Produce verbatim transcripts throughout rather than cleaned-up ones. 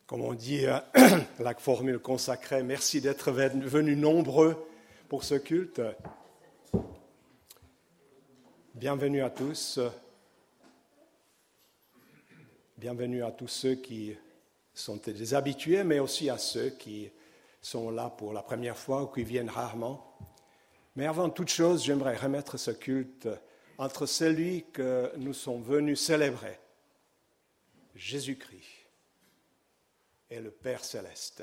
Comme on dit, la formule consacrée, merci d'être venus nombreux pour ce culte. Bienvenue à tous. Bienvenue à tous ceux qui sont des habitués, mais aussi à ceux qui sont là pour la première fois ou qui viennent rarement. Mais avant toute chose, j'aimerais remettre ce culte entre celui que nous sommes venus célébrer, Jésus-Christ, et le Père céleste.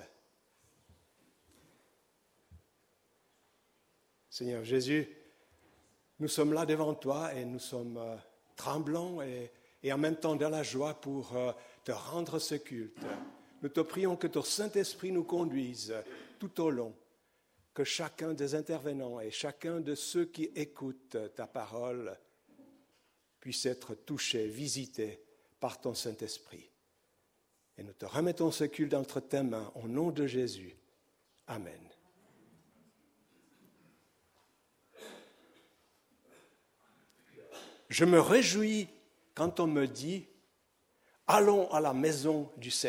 Seigneur Jésus, nous sommes là devant toi et nous sommes euh, tremblants et, et en même temps dans la joie pour euh, te rendre ce culte. Nous te prions que ton Saint-Esprit nous conduise tout au long, que chacun des intervenants et chacun de ceux qui écoutent ta parole puisse être touché, visité par ton Saint-Esprit. Et nous te remettons ce culte entre tes mains, au nom de Jésus. Amen. Je me réjouis quand on me dit « Allons à la maison du Seigneur ».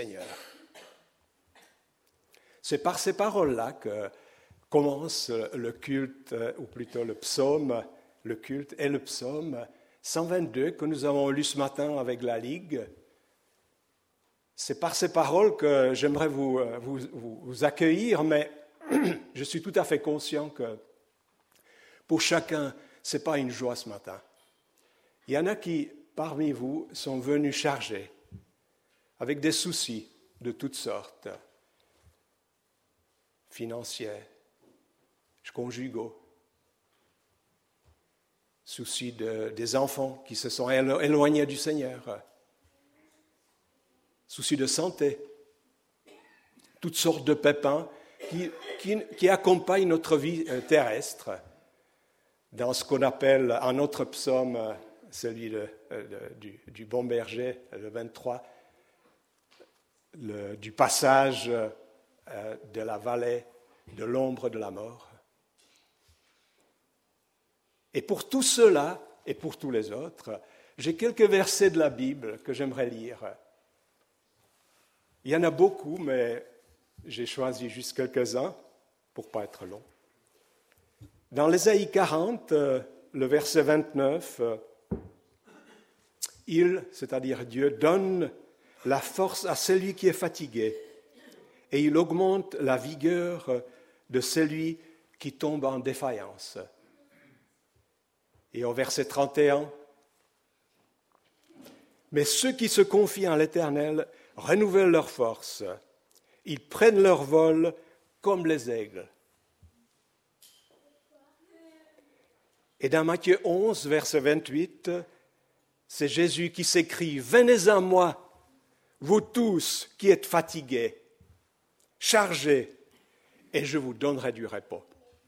C'est par ces paroles-là que commence le culte, ou plutôt le psaume, le culte et le psaume cent vingt-deux que nous avons lu ce matin avec la Ligue. C'est par ces paroles que j'aimerais vous, vous, vous, vous accueillir, mais je suis tout à fait conscient que pour chacun, ce n'est pas une joie ce matin. Il y en a qui, parmi vous, sont venus chargés, avec des soucis de toutes sortes, financiers, conjugaux, soucis de, des enfants qui se sont éloignés du Seigneur, soucis de santé, toutes sortes de pépins qui, qui, qui accompagnent notre vie terrestre dans ce qu'on appelle un autre psaume, celui de, de, du, du bon berger, le vingt-trois, le, du passage euh, de la vallée de l'ombre de la mort. Et pour tout cela, et pour tous les autres, j'ai quelques versets de la Bible que j'aimerais lire. Il y en a beaucoup, mais j'ai choisi juste quelques-uns pour ne pas être long. Dans l'Ésaïe quarante, le verset vingt-neuf, il, c'est-à-dire Dieu, donne la force à celui qui est fatigué et il augmente la vigueur de celui qui tombe en défaillance. Et au verset trente et un, « Mais ceux qui se confient en l'Éternel renouvellent leur force. Ils prennent leur vol comme les aigles. » Et dans Matthieu onze, verset vingt-huit, c'est Jésus qui s'écrie « Venez à moi, vous tous qui êtes fatigués, chargés, et je vous donnerai du repos. »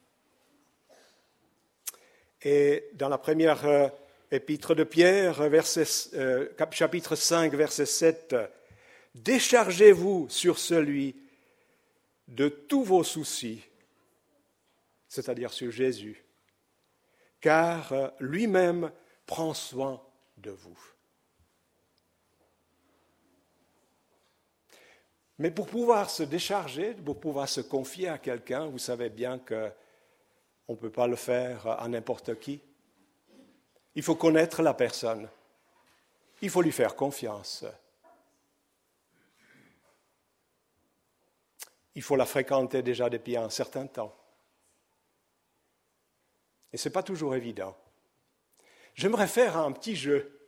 Et dans la première euh, épître de Pierre, verset, euh, chapitre cinq, verset sept, « Déchargez-vous sur celui de tous vos soucis, c'est-à-dire sur Jésus, car euh, lui-même prend soin de vous. » Mais pour pouvoir se décharger, pour pouvoir se confier à quelqu'un, vous savez bien que on ne peut pas le faire à n'importe qui. Il faut connaître la personne. Il faut lui faire confiance. Il faut la fréquenter déjà depuis un certain temps. Et ce n'est pas toujours évident. J'aimerais faire un petit jeu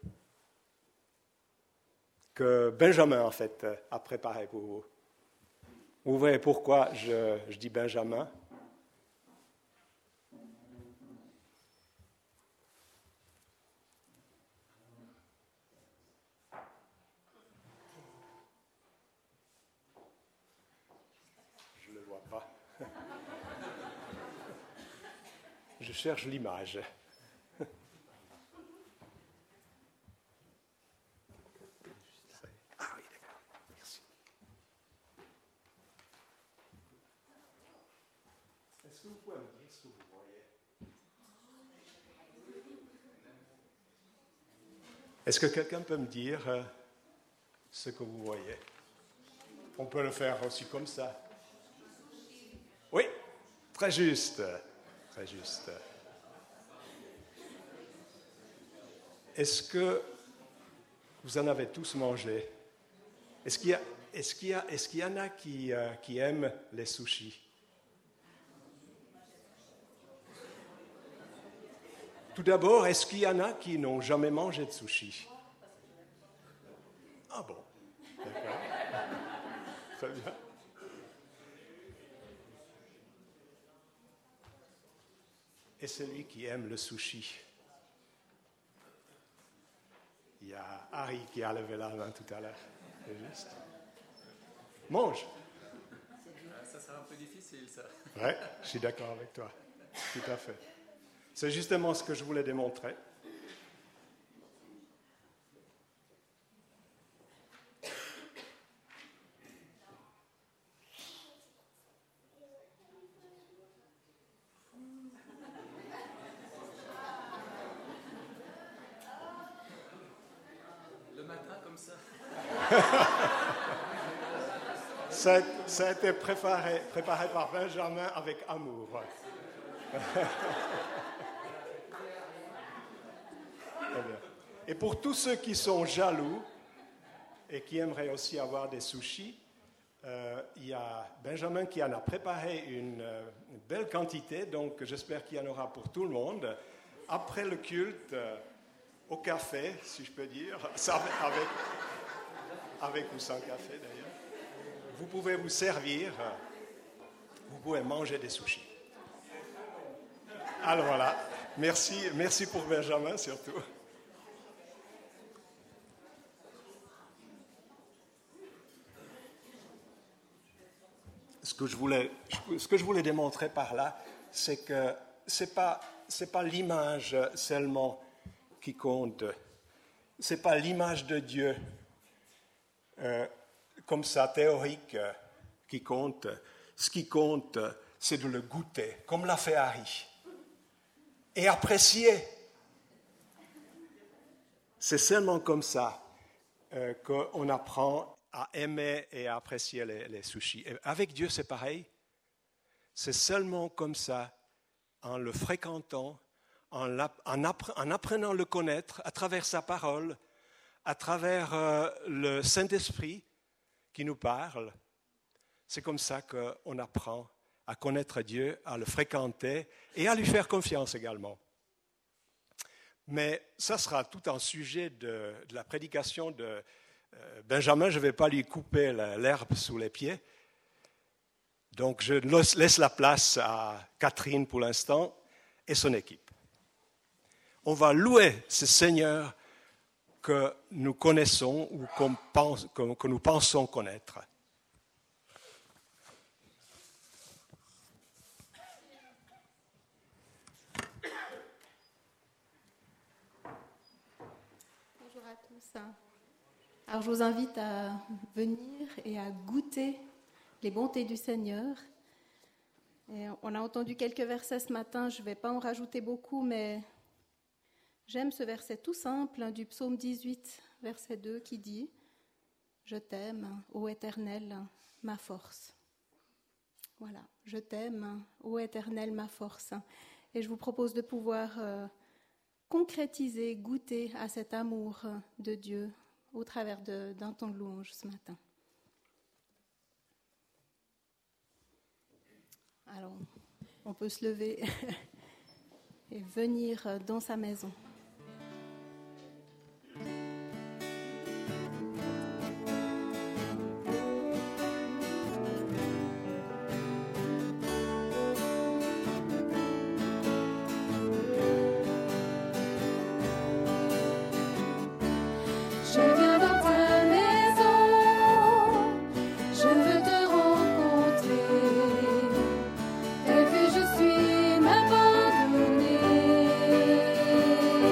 que Benjamin, en fait, a préparé pour vous. Vous voyez pourquoi je, je dis Benjamin. Je cherche l'image. Ah oui, d'accord. Merci. Est-ce que vous pouvez me dire ce que vous voyez? Est-ce que quelqu'un peut me dire ce que vous voyez? On peut le faire aussi comme ça. Oui, très juste, très juste. Est-ce que vous en avez tous mangé? Est-ce qu'il y a, est-ce qu'il y a, est-ce qu'il y en a qui, euh, qui aiment les sushis? Tout d'abord, est-ce qu'il y en a qui n'ont jamais mangé de sushi? Ah bon, d'accord. Très bien. Et celui qui aime le sushi? Il y a Harry qui a levé la main tout à l'heure. C'est juste. Mange. Ça sera un peu difficile, ça. Oui, je suis d'accord avec toi. Tout à fait. C'est justement ce que je voulais démontrer. Le matin, comme ça. ça, ça a été préparé, préparé par Benjamin avec amour. Et pour tous ceux qui sont jaloux et qui aimeraient aussi avoir des sushis, euh, il y a Benjamin qui en a préparé une, une belle quantité, donc j'espère qu'il y en aura pour tout le monde. Après le culte, euh, au café, si je peux dire, avec, avec ou sans café d'ailleurs, vous pouvez vous servir, vous pouvez manger des sushis. Alors voilà, merci, merci pour Benjamin surtout. Ce que je voulais, ce que je voulais démontrer par là, c'est que ce n'est pas, c'est pas l'image seulement qui compte. Ce n'est pas l'image de Dieu euh, comme ça, théorique, euh, qui compte. Ce qui compte, c'est de le goûter, comme l'a fait Harry. Et apprécier. C'est seulement comme ça euh, qu'on apprend à aimer et à apprécier les, les sushis. Et avec Dieu, c'est pareil. C'est seulement comme ça, en le fréquentant, en, en, appre, en apprenant à le connaître à travers sa parole, à travers euh, le Saint-Esprit qui nous parle. C'est comme ça qu'on apprend à connaître Dieu, à le fréquenter et à lui faire confiance également. Mais ça sera tout un sujet de, de la prédication de euh, Benjamin. Je ne vais pas lui couper la, l'herbe sous les pieds. Donc je laisse la place à Catherine pour l'instant et son équipe. On va louer ce Seigneur que nous connaissons ou qu'on pense, que, que nous pensons connaître. Bonjour à tous. Alors je vous invite à venir et à goûter les bontés du Seigneur. Et on a entendu quelques versets ce matin, je ne vais pas en rajouter beaucoup, mais j'aime ce verset tout simple du psaume dix-huit, verset deux, qui dit « Je t'aime, ô Éternel, ma force ». Voilà, « Je t'aime, ô Éternel, ma force ». Et je vous propose de pouvoir euh, concrétiser, goûter à cet amour de Dieu au travers de, d'un temps de louange ce matin. Alors, on peut se lever et venir dans sa maison. Je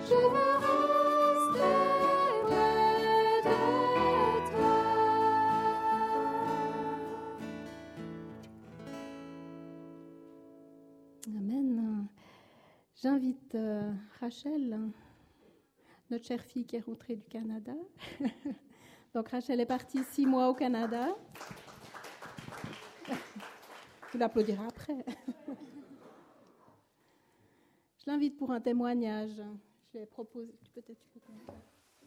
je veux rester près de toi. Amen. J'invite euh, Rachel, notre chère fille qui est rentrée du Canada. Donc Rachel est partie six mois au Canada. Tu l'applaudiras après. Je l'invite pour un témoignage. Je vais proposer. Peut-être tu peux commencer.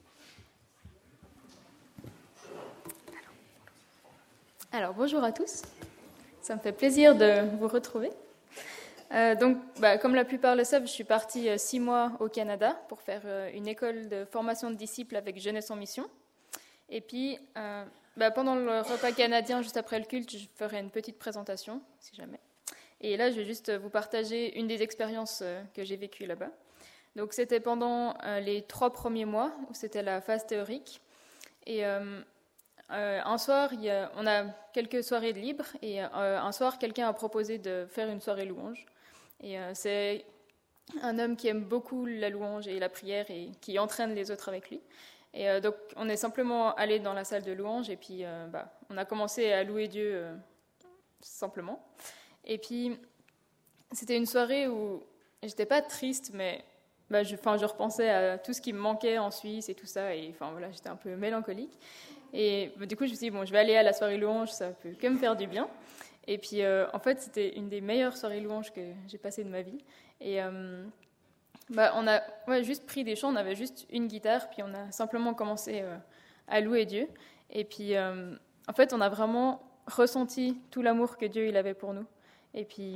Alors, bonjour à tous. Ça me fait plaisir de vous retrouver. Euh, donc, bah, comme la plupart le savent, je suis partie euh, six mois au Canada pour faire euh, une école de formation de disciples avec Jeunesse en Mission. Et puis, euh, bah, pendant le repas canadien, juste après le culte, je ferai une petite présentation, si jamais. Et là, je vais juste vous partager une des expériences euh, que j'ai vécues là-bas. Donc, c'était pendant euh, les trois premiers mois, où c'était la phase théorique. Et euh, euh, un soir, il y a, on a quelques soirées de libre, et euh, un soir, quelqu'un a proposé de faire une soirée louange. Et euh, c'est un homme qui aime beaucoup la louange et la prière et qui entraîne les autres avec lui. Et euh, donc, on est simplement allé dans la salle de louange et puis euh, bah, on a commencé à louer Dieu euh, simplement. Et puis, c'était une soirée où j'étais pas triste, mais bah, je, je repensais à tout ce qui me manquait en Suisse et tout ça. Et enfin, voilà, j'étais un peu mélancolique. Et bah, du coup, je me suis dit, bon, je vais aller à la soirée louange, ça peut que me faire du bien. Et puis, euh, en fait, c'était une des meilleures soirées louanges que j'ai passées de ma vie. Et euh, bah, on a ouais, juste pris des chants, on avait juste une guitare, puis on a simplement commencé euh, à louer Dieu. Et puis, euh, en fait, on a vraiment ressenti tout l'amour que Dieu il avait pour nous. Et puis,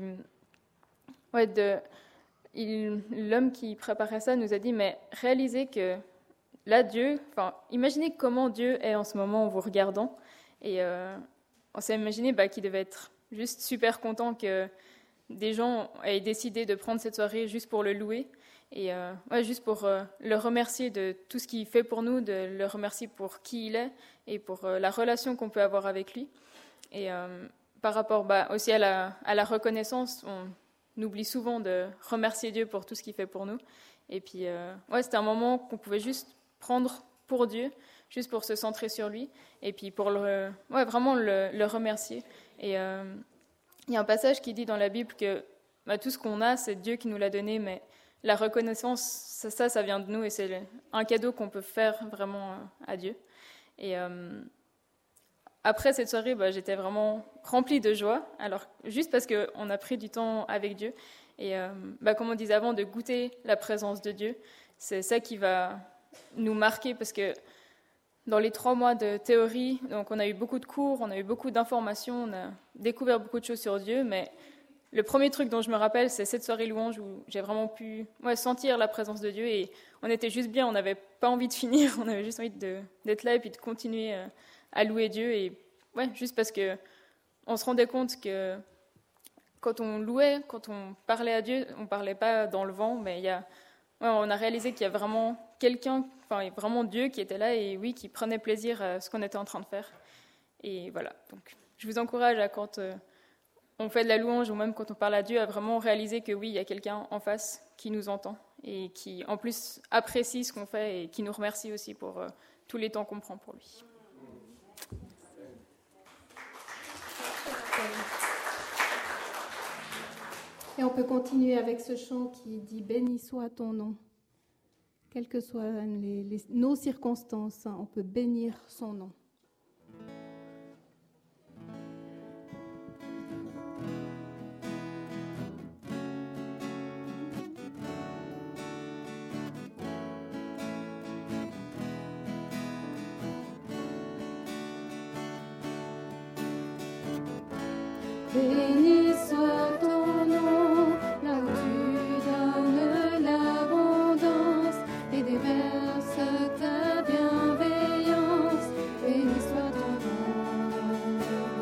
ouais, de, il, l'homme qui préparait ça nous a dit, mais réalisez que là, Dieu, enfin, imaginez comment Dieu est en ce moment en vous regardant. Et euh, on s'est imaginé bah, qu'il devait être juste super content que des gens aient décidé de prendre cette soirée juste pour le louer et euh, ouais, juste pour euh, le remercier de tout ce qu'il fait pour nous, de le remercier pour qui il est et pour euh, la relation qu'on peut avoir avec lui. Et euh, par rapport bah, aussi à la, à la reconnaissance, on oublie souvent de remercier Dieu pour tout ce qu'il fait pour nous. Et puis, euh, ouais, c'était un moment qu'on pouvait juste prendre pour Dieu, juste pour se centrer sur lui et puis pour le, ouais, vraiment le, le remercier. Et euh, il y a un passage qui dit dans la Bible que bah, tout ce qu'on a, c'est Dieu qui nous l'a donné, mais la reconnaissance, ça, ça, ça vient de nous et c'est un cadeau qu'on peut faire vraiment à Dieu. Et euh, après cette soirée, bah, j'étais vraiment remplie de joie, alors juste parce qu'on a pris du temps avec Dieu. Et euh, bah, comme on disait avant, de goûter la présence de Dieu, c'est ça qui va nous marquer parce que dans les trois mois de théorie, donc on a eu beaucoup de cours, on a eu beaucoup d'informations, on a découvert beaucoup de choses sur Dieu, mais le premier truc dont je me rappelle, c'est cette soirée louange où j'ai vraiment pu ouais, sentir la présence de Dieu et on était juste bien, on n'avait pas envie de finir, on avait juste envie de, d'être là et puis de continuer à louer Dieu et ouais, juste parce que on se rendait compte que quand on louait, quand on parlait à Dieu, on ne parlait pas dans le vent, mais il y a, ouais, on a réalisé qu'il y a vraiment quelqu'un, enfin vraiment Dieu qui était là et oui, qui prenait plaisir à ce qu'on était en train de faire. Et voilà, donc je vous encourage à quand euh, on fait de la louange ou même quand on parle à Dieu, à vraiment réaliser que oui, il y a quelqu'un en face qui nous entend et qui en plus apprécie ce qu'on fait et qui nous remercie aussi pour euh, tous les temps qu'on prend pour lui. Et on peut continuer avec ce chant qui dit « Béni soit ton nom ». Quelles que soient les, les, nos circonstances, hein, on peut bénir son nom. Béni soit ton nom, là où tu donnes l'abondance et déverses ta bienveillance. Béni soit ton nom.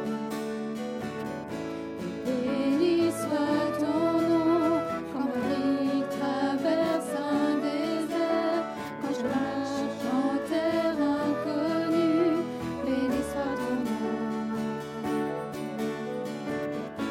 Béni soit ton nom, quand ma vie traverse un désert, quand je marche en terre inconnue. Béni soit ton nom.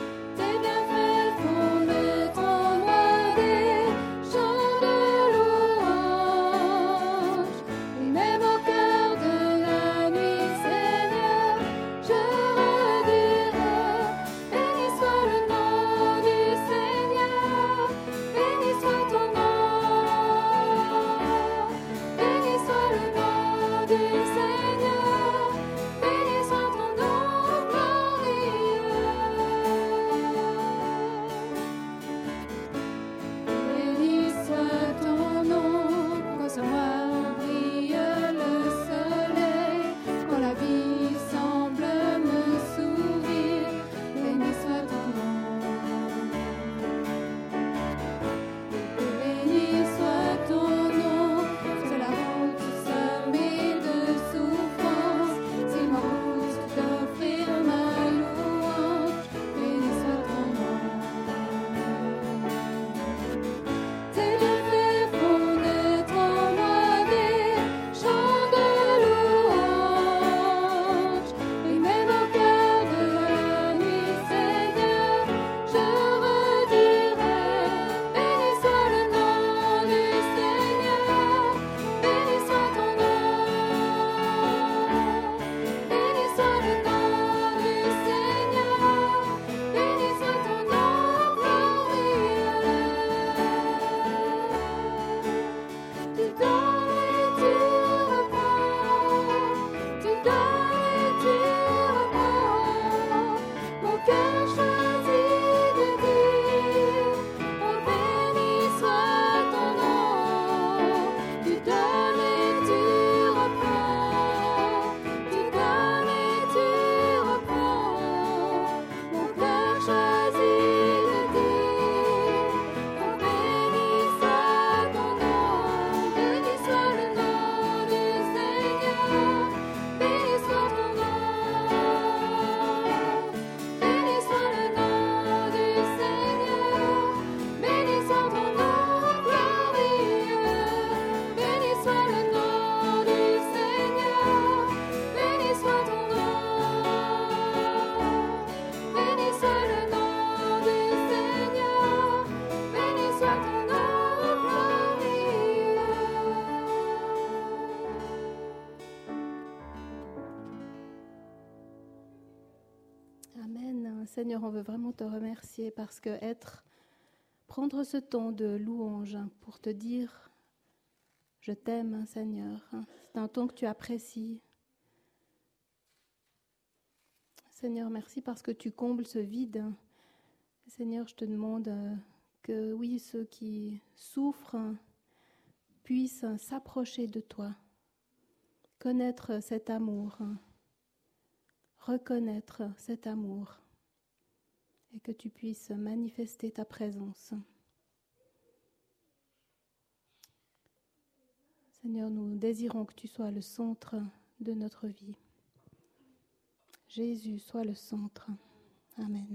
Seigneur, on veut vraiment te remercier parce que être, prendre ce temps de louange pour te dire « Je t'aime, Seigneur », c'est un temps que tu apprécies. Seigneur, merci parce que tu combles ce vide. Seigneur, je te demande que, oui, ceux qui souffrent puissent s'approcher de toi, connaître cet amour, reconnaître cet amour, et que tu puisses manifester ta présence. Seigneur, nous désirons que tu sois le centre de notre vie. Jésus, sois le centre. Amen.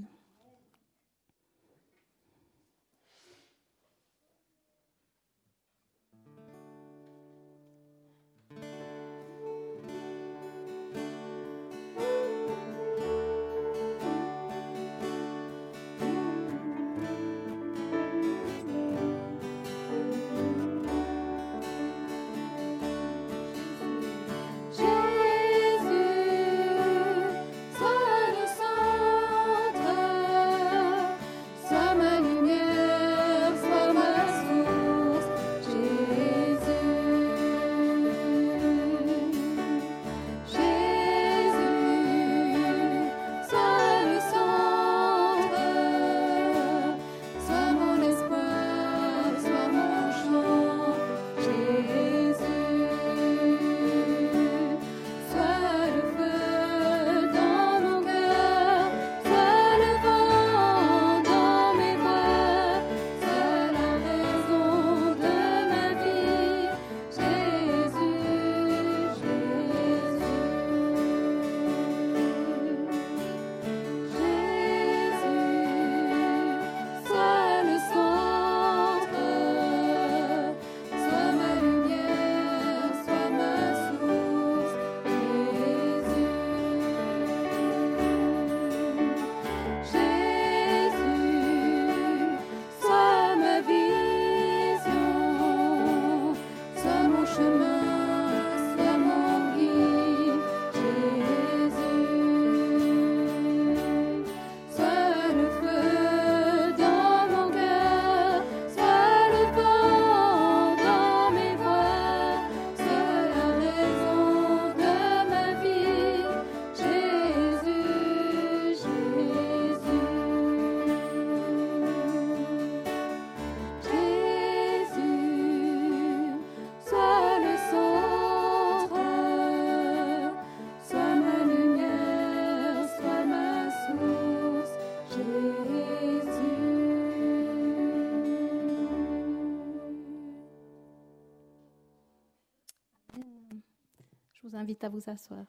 Je vous invite à vous asseoir.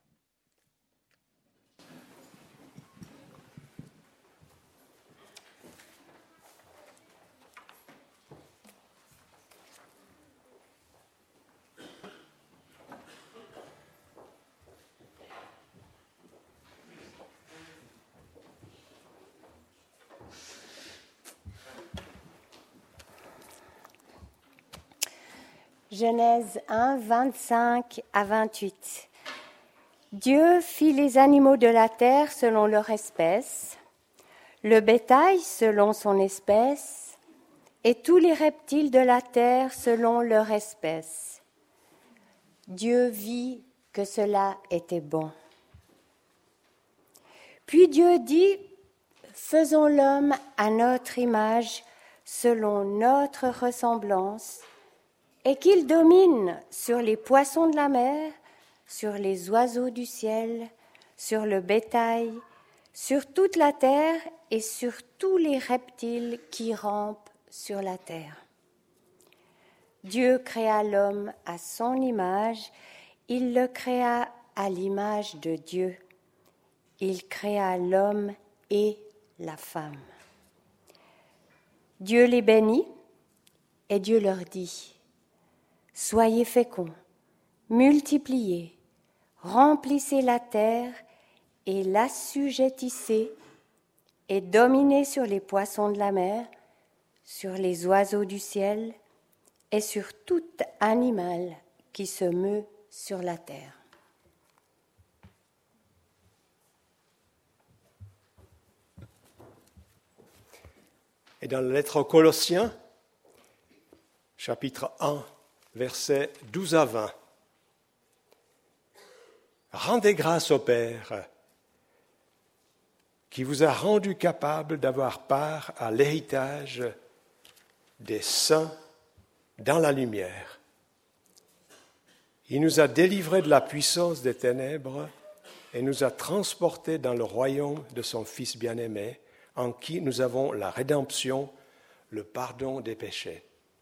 Genèse un, vingt-cinq à vingt-huit. Dieu fit les animaux de la terre selon leur espèce, le bétail selon son espèce, et tous les reptiles de la terre selon leur espèce. Dieu vit que cela était bon. Puis Dieu dit, « Faisons l'homme à notre image, selon notre ressemblance, et qu'il domine sur les poissons de la mer, sur les oiseaux du ciel, sur le bétail, sur toute la terre et sur tous les reptiles qui rampent sur la terre. » Dieu créa l'homme à son image, il le créa à l'image de Dieu. Il créa l'homme et la femme. Dieu les bénit et Dieu leur dit, « Soyez féconds, multipliez, remplissez la terre et l'assujettissez et dominez sur les poissons de la mer, sur les oiseaux du ciel et sur tout animal qui se meut sur la terre. » est dans la lettre aux Colossiens, chapitre un, versets douze à vingt. Rendez grâce au Père qui vous a rendu capable d'avoir part à l'héritage des saints dans la lumière. Il nous a délivrés de la puissance des ténèbres et nous a transportés dans le royaume de son Fils bien-aimé, en qui nous avons la rédemption, le pardon des péchés.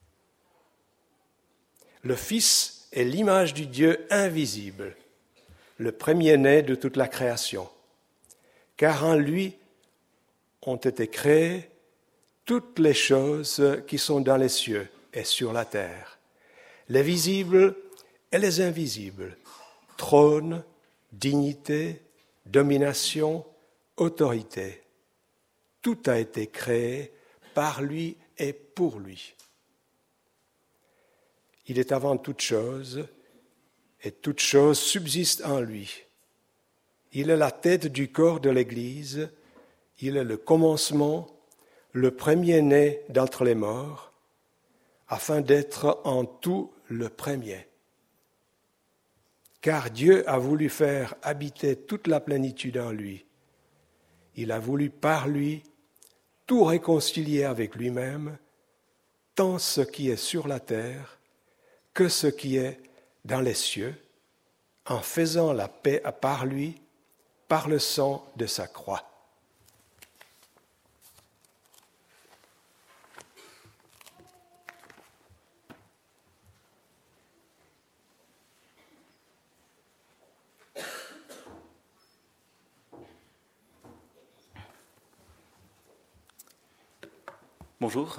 Le Fils est l'image du Dieu invisible, le premier-né de toute la création, car en lui ont été créées toutes les choses qui sont dans les cieux et sur la terre, les visibles et les invisibles, trône, dignité, domination, autorité. Tout a été créé par lui et pour lui. Il est avant toute chose, et toute chose subsiste en lui. Il est la tête du corps de l'Église, il est le commencement, le premier-né d'entre les morts, afin d'être en tout le premier. Car Dieu a voulu faire habiter toute la plénitude en lui. Il a voulu par lui tout réconcilier avec lui-même, tant ce qui est sur la terre que ce qui est dans les cieux, en faisant la paix par lui, par le sang de sa croix. Bonjour.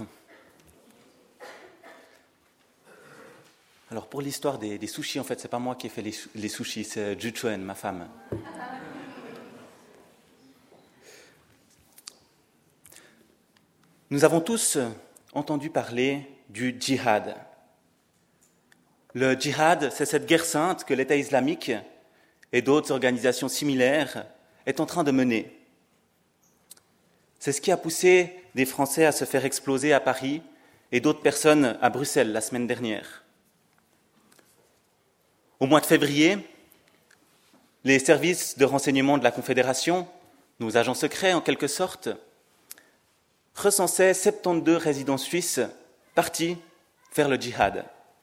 Alors pour l'histoire des, des sushis, en fait, c'est pas moi qui ai fait les, les sushis, c'est Ju Chuen, ma femme. Nous avons tous entendu parler du djihad. Le djihad, c'est cette guerre sainte que l'État islamique et d'autres organisations similaires est en train de mener. C'est ce qui a poussé des Français à se faire exploser à Paris et d'autres personnes à Bruxelles la semaine dernière. Au mois de février, les services de renseignement de la Confédération, nos agents secrets en quelque sorte, recensaient soixante-douze résidents suisses partis faire le djihad.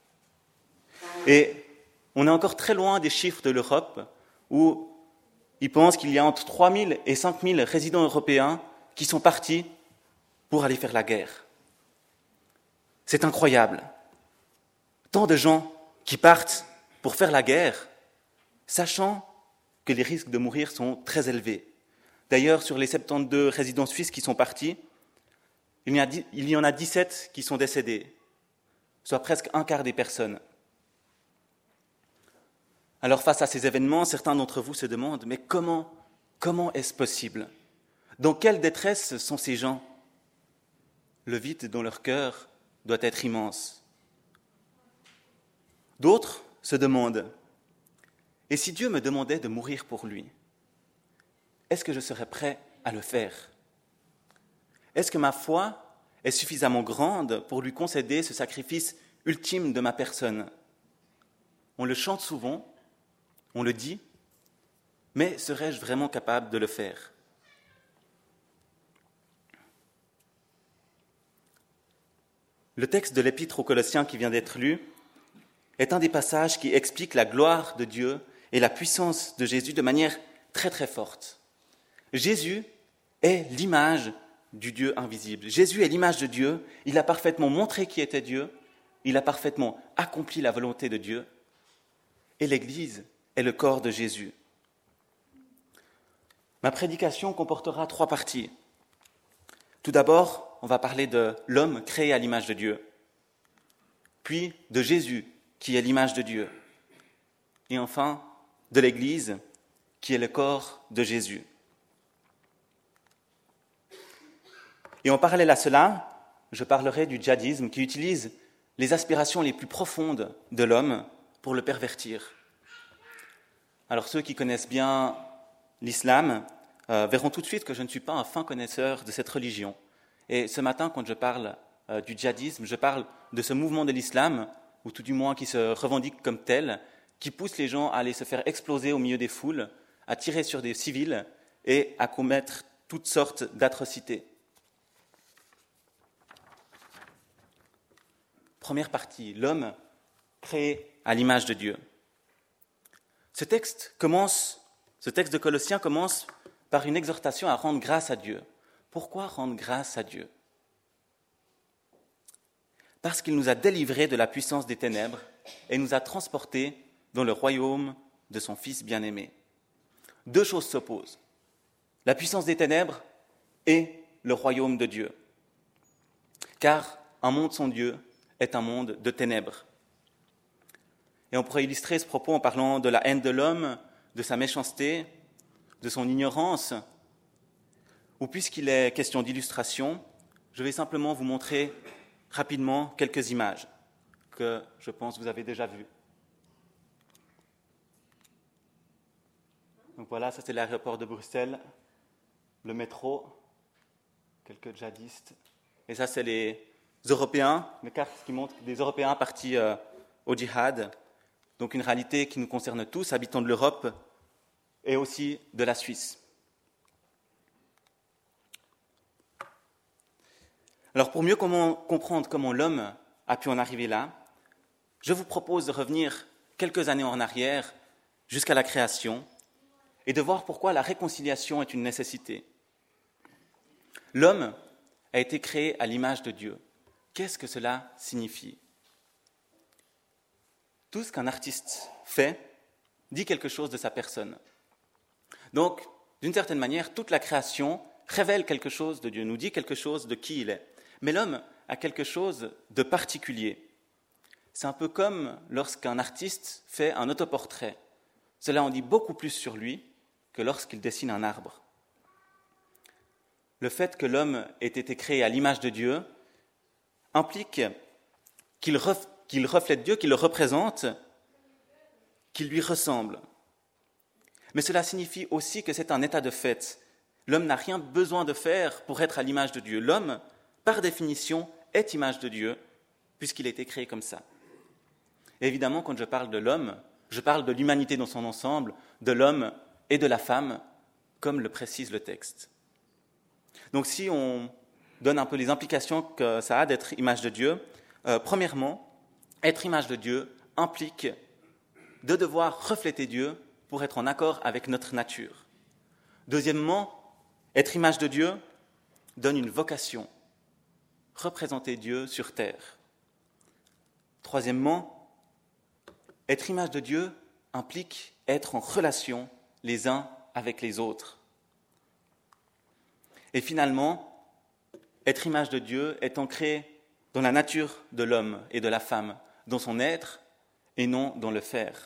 Et on est encore très loin des chiffres de l'Europe où ils pensent qu'il y a entre trois mille et cinq mille résidents européens qui sont partis pour aller faire la guerre. C'est incroyable. Tant de gens qui partent pour faire la guerre, sachant que les risques de mourir sont très élevés. D'ailleurs, sur les soixante-douze résidents suisses qui sont partis, il y, a, il y en a dix-sept qui sont décédés, soit presque un quart des personnes. Alors face à ces événements, certains d'entre vous se demandent, mais comment, comment est-ce possible ? Dans quelle détresse sont ces gens ? Le vide dans leur cœur doit être immense. D'autres se demandent, et si Dieu me demandait de mourir pour lui, est-ce que je serais prêt à le faire ? Est-ce que ma foi est suffisamment grande pour lui concéder ce sacrifice ultime de ma personne ? On le chante souvent, on le dit, mais serais-je vraiment capable de le faire ? Le texte de l'Épître aux Colossiens qui vient d'être lu est un des passages qui explique la gloire de Dieu et la puissance de Jésus de manière très très forte. Jésus est l'image du Dieu invisible. Jésus est l'image de Dieu. Il a parfaitement montré qui était Dieu. Il a parfaitement accompli la volonté de Dieu. Et l'Église est le corps de Jésus. Ma prédication comportera trois parties. Tout d'abord, on va parler de l'homme créé à l'image de Dieu. Puis de Jésus, qui est l'image de Dieu. Et enfin, de l'Église, qui est le corps de Jésus. Et en parallèle à cela, je parlerai du djihadisme qui utilise les aspirations les plus profondes de l'homme pour le pervertir. Alors ceux qui connaissent bien l'islam euh, verront tout de suite que je ne suis pas un fin connaisseur de cette religion. Et ce matin, quand je parle euh, du djihadisme, je parle de ce mouvement de l'islam, ou tout du moins qui se revendique comme tel, qui pousse les gens à aller se faire exploser au milieu des foules, à tirer sur des civils et à commettre toutes sortes d'atrocités. Première partie, l'homme créé à l'image de Dieu. Ce texte commence, ce texte de Colossiens commence par une exhortation à rendre grâce à Dieu. Pourquoi rendre grâce à Dieu ? Parce qu'il nous a délivrés de la puissance des ténèbres et nous a transportés dans le royaume de son Fils bien-aimé. Deux choses s'opposent, la puissance des ténèbres et le royaume de Dieu. Car un monde sans Dieu est un monde de ténèbres. Et on pourrait illustrer ce propos en parlant de la haine de l'homme, de sa méchanceté, de son ignorance, ou puisqu'il est question d'illustration, je vais simplement vous montrer rapidement quelques images que je pense que vous avez déjà vues. Donc voilà, ça c'est l'aéroport de Bruxelles, le métro, quelques djihadistes. Et ça c'est les Européens, une carte qui montre des Européens partis euh, au djihad. Donc une réalité qui nous concerne tous, habitants de l'Europe et aussi de la Suisse. Alors pour mieux comment, comprendre comment l'homme a pu en arriver là, je vous propose de revenir quelques années en arrière jusqu'à la création et de voir pourquoi la réconciliation est une nécessité. L'homme a été créé à l'image de Dieu. Qu'est-ce que cela signifie ? Tout ce qu'un artiste fait dit quelque chose de sa personne. Donc, d'une certaine manière, toute la création révèle quelque chose de Dieu, nous dit quelque chose de qui il est. Mais l'homme a quelque chose de particulier. C'est un peu comme lorsqu'un artiste fait un autoportrait. Cela en dit beaucoup plus sur lui que lorsqu'il dessine un arbre. Le fait que l'homme ait été créé à l'image de Dieu implique qu'il, ref, qu'il reflète Dieu, qu'il le représente, qu'il lui ressemble. Mais cela signifie aussi que c'est un état de fait. L'homme n'a rien besoin de faire pour être à l'image de Dieu. L'homme, par définition, est image de Dieu, puisqu'il a été créé comme ça. Et évidemment, quand je parle de l'homme, je parle de l'humanité dans son ensemble, de l'homme et de la femme, comme le précise le texte. Donc si on donne un peu les implications que ça a d'être image de Dieu, euh, premièrement, être image de Dieu implique de devoir refléter Dieu pour être en accord avec notre nature. Deuxièmement, être image de Dieu donne une vocation, représenter Dieu sur terre. Troisièmement, être image de Dieu implique être en relation les uns avec les autres. Et finalement, être image de Dieu est ancré dans la nature de l'homme et de la femme, dans son être et non dans le faire.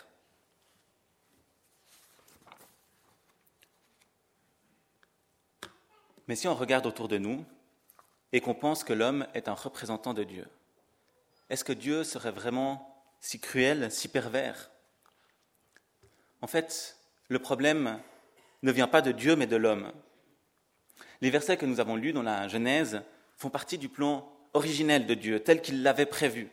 Mais si on regarde autour de nous et qu'on pense que l'homme est un représentant de Dieu, est-ce que Dieu serait vraiment si cruel, si pervers ? En fait, le problème ne vient pas de Dieu mais de l'homme. Les versets que nous avons lus dans la Genèse font partie du plan originel de Dieu, tel qu'il l'avait prévu.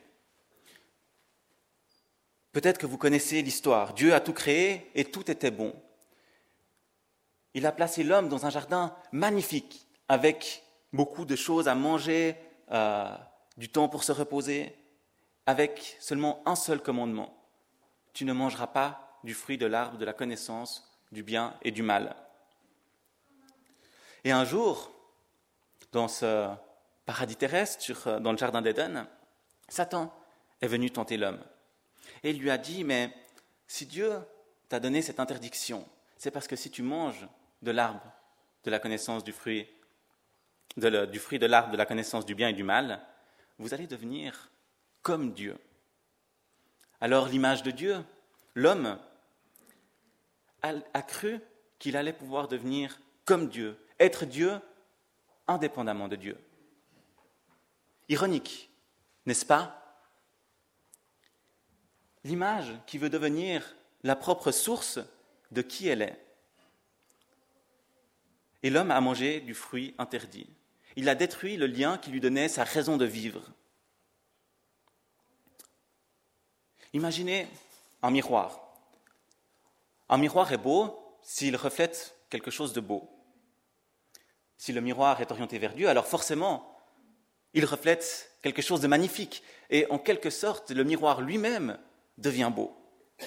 Peut-être que vous connaissez l'histoire. Dieu a tout créé et tout était bon. Il a placé l'homme dans un jardin magnifique, avec beaucoup de choses à manger, euh, du temps pour se reposer, avec seulement un seul commandement. Tu ne mangeras pas du fruit de l'arbre de la connaissance du bien et du mal. Et un jour, dans ce paradis terrestre, dans le jardin d'Éden, Satan est venu tenter l'homme. Et il lui a dit, mais si Dieu t'a donné cette interdiction, c'est parce que si tu manges de l'arbre de la connaissance du fruit, de le, du fruit de l'arbre de la connaissance du bien et du mal, vous allez devenir comme Dieu. Alors l'image de Dieu, l'homme, a, a cru qu'il allait pouvoir devenir comme Dieu, être Dieu indépendamment de Dieu. Ironique, n'est-ce pas ? L'image qui veut devenir la propre source de qui elle est. Et l'homme a mangé du fruit interdit. Il a détruit le lien qui lui donnait sa raison de vivre. Imaginez un miroir. Un miroir est beau s'il reflète quelque chose de beau. Si le miroir est orienté vers Dieu, alors forcément, il reflète quelque chose de magnifique. Et en quelque sorte, le miroir lui-même devient beau.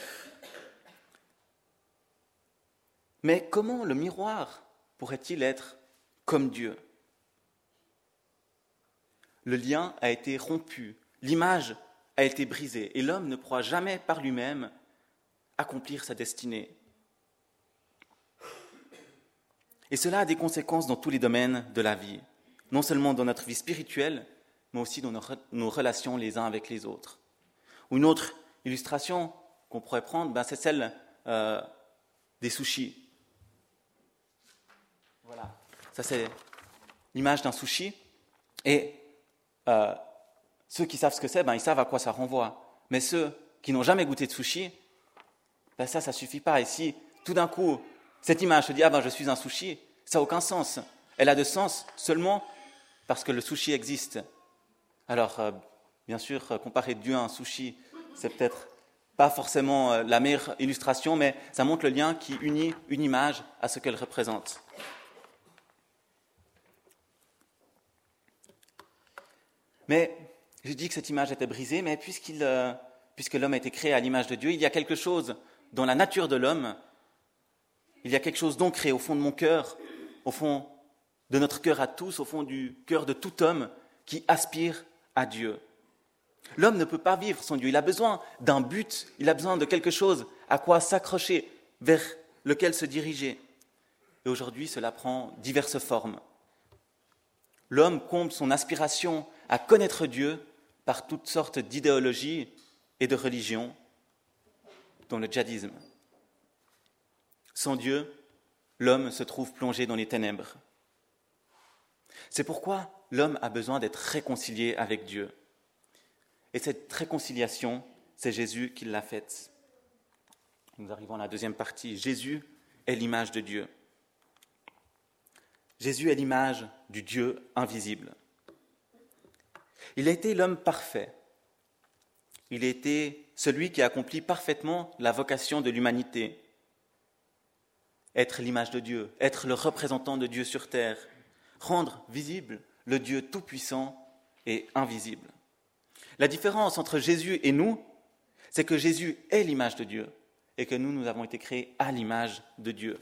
Mais comment le miroir pourrait-il être comme Dieu ? Le lien a été rompu, l'image a été brisée, et l'homme ne pourra jamais par lui-même accomplir sa destinée. Et cela a des conséquences dans tous les domaines de la vie, non seulement dans notre vie spirituelle, mais aussi dans nos, re- nos relations les uns avec les autres. Ou une autre illustration qu'on pourrait prendre, ben, c'est celle euh, des sushis. Voilà, ça c'est l'image d'un sushi. Et euh, ceux qui savent ce que c'est, ben, ils savent à quoi ça renvoie. Mais ceux qui n'ont jamais goûté de sushi, ben, ça, ça ne suffit pas. Et si tout d'un coup, cette image se dit « Ah ben, je suis un sushi », ça n'a aucun sens. Elle a de sens seulement parce que le sushi existe. Alors, euh, bien sûr, comparer Dieu à un sushi, c'est peut-être pas forcément euh, la meilleure illustration, mais ça montre le lien qui unit une image à ce qu'elle représente. Mais j'ai dit que cette image était brisée, mais puisqu'il, euh, puisque l'homme a été créé à l'image de Dieu, il y a quelque chose dans la nature de l'homme, il y a quelque chose d'ancré au fond de mon cœur, au fond de notre cœur à tous, au fond du cœur de tout homme qui aspire à Dieu. L'homme ne peut pas vivre sans Dieu, il a besoin d'un but, il a besoin de quelque chose à quoi s'accrocher, vers lequel se diriger. Et aujourd'hui, cela prend diverses formes. L'homme comble son aspiration à connaître Dieu par toutes sortes d'idéologies et de religions, dont le djihadisme. Sans Dieu, l'homme se trouve plongé dans les ténèbres. C'est pourquoi l'homme a besoin d'être réconcilié avec Dieu. Et cette réconciliation, c'est Jésus qui l'a faite. Nous arrivons à la deuxième partie. Jésus est l'image de Dieu. Jésus est l'image du Dieu invisible. Il a été l'homme parfait. Il a été celui qui a accompli parfaitement la vocation de l'humanité. Être l'image de Dieu, être le représentant de Dieu sur terre, rendre visible le Dieu tout-puissant et invisible. La différence entre Jésus et nous, c'est que Jésus est l'image de Dieu et que nous, nous avons été créés à l'image de Dieu.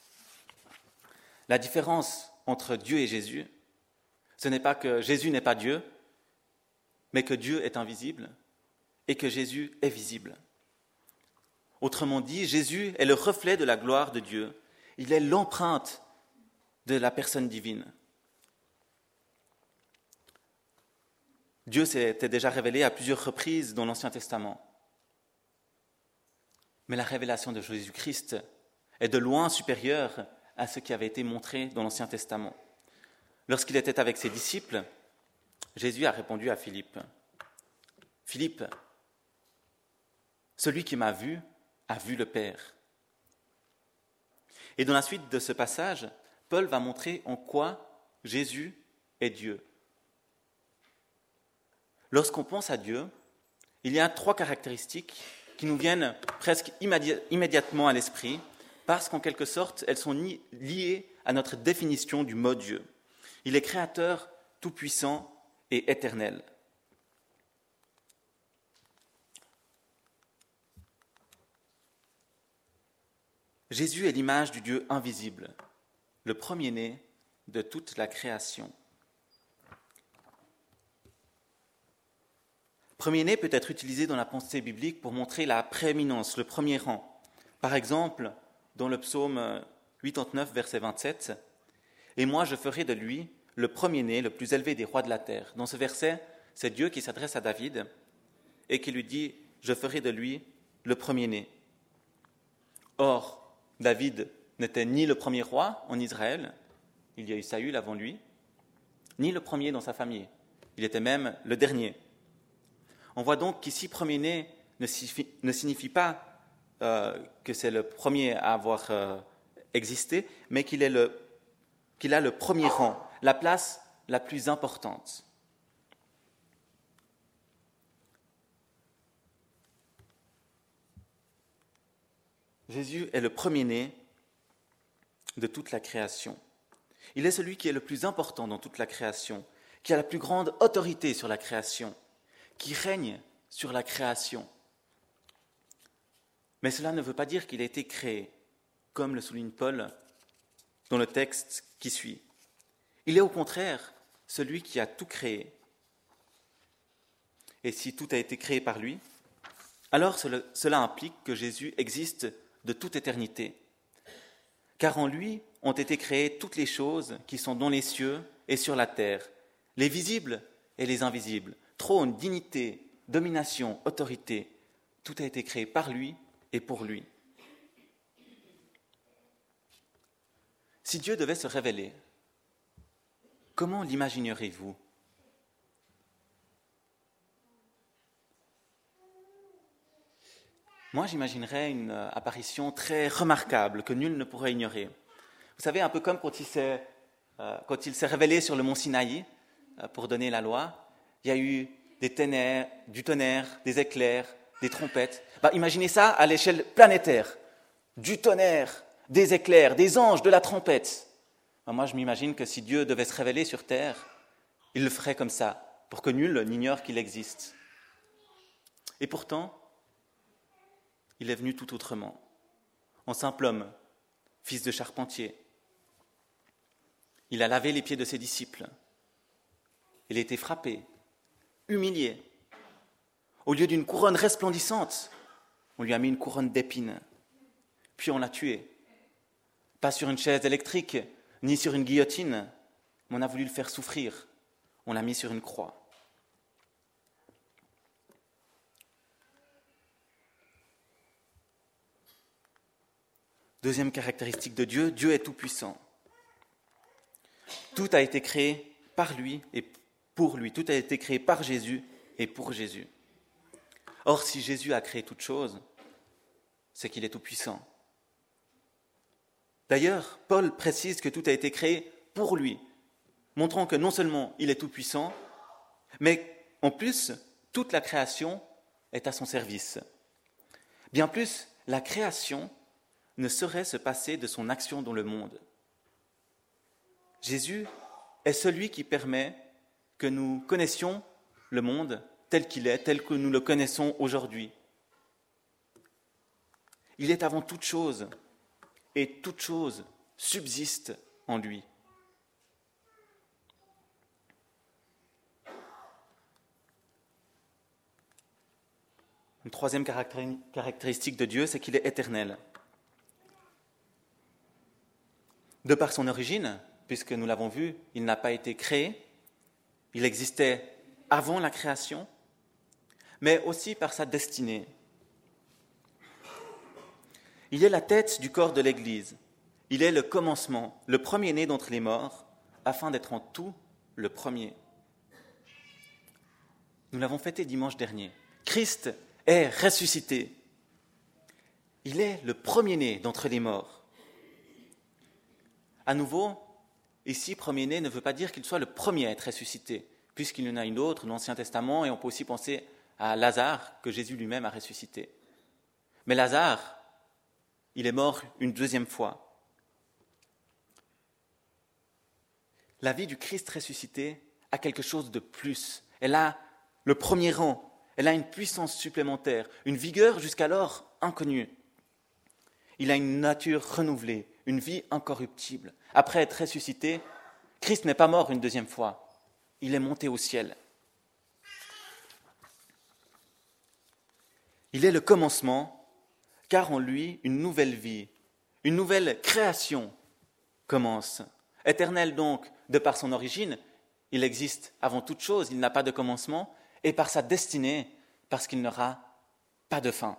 La différence entre Dieu et Jésus, ce n'est pas que Jésus n'est pas Dieu, mais que Dieu est invisible et que Jésus est visible. Autrement dit, Jésus est le reflet de la gloire de Dieu. Il est l'empreinte de la personne divine. Dieu s'était déjà révélé à plusieurs reprises dans l'Ancien Testament. Mais la révélation de Jésus-Christ est de loin supérieure à ce qui avait été montré dans l'Ancien Testament. Lorsqu'il était avec ses disciples, Jésus a répondu à Philippe. « Philippe, celui qui m'a vu a vu le Père. » Et dans la suite de ce passage, Paul va montrer en quoi Jésus est Dieu. Lorsqu'on pense à Dieu, il y a trois caractéristiques qui nous viennent presque immédi- immédiatement à l'esprit, parce qu'en quelque sorte, elles sont ni- liées à notre définition du mot Dieu. Il est créateur, tout-puissant et éternel. Jésus est l'image du Dieu invisible, le premier-né de toute la création. Premier-né peut être utilisé dans la pensée biblique pour montrer la prééminence, le premier rang. Par exemple, dans le psaume quatre-vingt-neuf, verset vingt-sept, « Et moi je ferai de lui le premier-né, le plus élevé des rois de la terre. » Dans ce verset, c'est Dieu qui s'adresse à David et qui lui dit « Je ferai de lui le premier-né. » Or, David n'était ni le premier roi en Israël, il y a eu Saül avant lui, ni le premier dans sa famille, il était même le dernier. On voit donc qu'ici, premier-né ne signifie, ne signifie pas euh, que c'est le premier à avoir euh, existé, mais qu'il, est le, qu'il a le premier rang, la place la plus importante. Jésus est le premier-né de toute la création. Il est celui qui est le plus important dans toute la création, qui a la plus grande autorité sur la création, qui règne sur la création. Mais cela ne veut pas dire qu'il a été créé, comme le souligne Paul dans le texte qui suit. Il est au contraire celui qui a tout créé. Et si tout a été créé par lui, alors cela implique que Jésus existe de toute éternité. Car en lui ont été créées toutes les choses qui sont dans les cieux et sur la terre, les visibles et les invisibles, trône, dignité, domination, autorité, tout a été créé par lui et pour lui. Si Dieu devait se révéler, comment l'imagineriez-vous ? Moi, j'imaginerais une apparition très remarquable que nul ne pourrait ignorer. Vous savez, un peu comme quand il s'est, euh, quand il s'est révélé sur le mont Sinaï euh, pour donner la loi, il y a eu des tonnerres, du tonnerre, des éclairs, des trompettes. Bah, imaginez ça à l'échelle planétaire. Du tonnerre, des éclairs, des anges, de la trompette. Bah, moi, je m'imagine que si Dieu devait se révéler sur terre, il le ferait comme ça, pour que nul n'ignore qu'il existe. Et pourtant, il est venu tout autrement, en simple homme, fils de charpentier. Il a lavé les pieds de ses disciples. Il a été frappé, humilié. Au lieu d'une couronne resplendissante, on lui a mis une couronne d'épines. Puis on l'a tué. Pas sur une chaise électrique, ni sur une guillotine, mais on a voulu le faire souffrir. On l'a mis sur une croix. Deuxième caractéristique de Dieu, Dieu est tout-puissant. Tout a été créé par lui et pour lui. Tout a été créé par Jésus et pour Jésus. Or, si Jésus a créé toute chose, c'est qu'il est tout-puissant. D'ailleurs, Paul précise que tout a été créé pour lui, montrant que non seulement il est tout-puissant, mais en plus, toute la création est à son service. Bien plus, la création ne saurait se passer de son action dans le monde. Jésus est celui qui permet que nous connaissions le monde tel qu'il est, tel que nous le connaissons aujourd'hui. Il est avant toute chose, et toute chose subsiste en lui. Une troisième caractéristique de Dieu, c'est qu'il est éternel. De par son origine, puisque nous l'avons vu, il n'a pas été créé, il existait avant la création, mais aussi par sa destinée. Il est la tête du corps de l'Église, il est le commencement, le premier-né d'entre les morts, afin d'être en tout le premier. Nous l'avons fêté dimanche dernier. Christ est ressuscité. Il est le premier-né d'entre les morts. À nouveau, ici, premier-né ne veut pas dire qu'il soit le premier à être ressuscité, puisqu'il y en a une autre dans l'Ancien Testament, et on peut aussi penser à Lazare, que Jésus lui-même a ressuscité. Mais Lazare, il est mort une deuxième fois. La vie du Christ ressuscité a quelque chose de plus. Elle a le premier rang, elle a une puissance supplémentaire, une vigueur jusqu'alors inconnue. Il a une nature renouvelée, une vie incorruptible. Après être ressuscité, Christ n'est pas mort une deuxième fois, il est monté au ciel. Il est le commencement, car en lui, une nouvelle vie, une nouvelle création commence. Éternel donc, de par son origine, il existe avant toute chose, il n'a pas de commencement, et par sa destinée, parce qu'il n'aura pas de fin.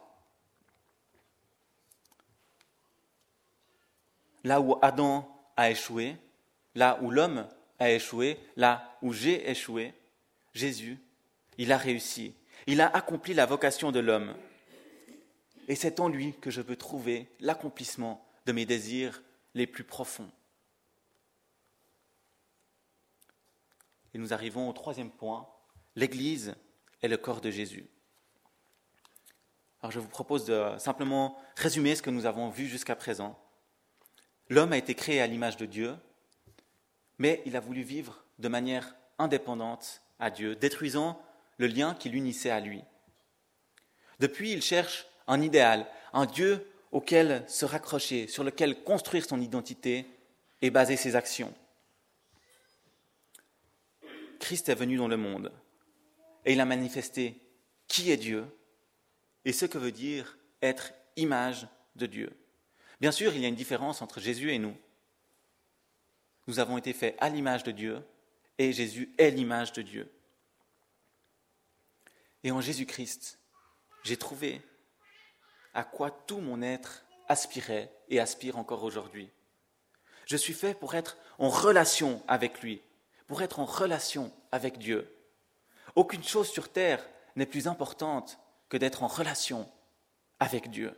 Là où Adam a échoué, là où l'homme a échoué, là où j'ai échoué, Jésus, il a réussi. Il a accompli la vocation de l'homme. Et c'est en lui que je peux trouver l'accomplissement de mes désirs les plus profonds. Et nous arrivons au troisième point, l'Église est le corps de Jésus. Alors je vous propose de simplement résumer ce que nous avons vu jusqu'à présent. L'homme a été créé à l'image de Dieu, mais il a voulu vivre de manière indépendante à Dieu, détruisant le lien qui l'unissait à lui. Depuis, il cherche un idéal, un Dieu auquel se raccrocher, sur lequel construire son identité et baser ses actions. Christ est venu dans le monde et il a manifesté qui est Dieu et ce que veut dire être image de Dieu. Bien sûr, il y a une différence entre Jésus et nous. Nous avons été faits à l'image de Dieu et Jésus est l'image de Dieu. Et en Jésus-Christ, j'ai trouvé à quoi tout mon être aspirait et aspire encore aujourd'hui. Je suis fait pour être en relation avec lui, pour être en relation avec Dieu. Aucune chose sur terre n'est plus importante que d'être en relation avec Dieu.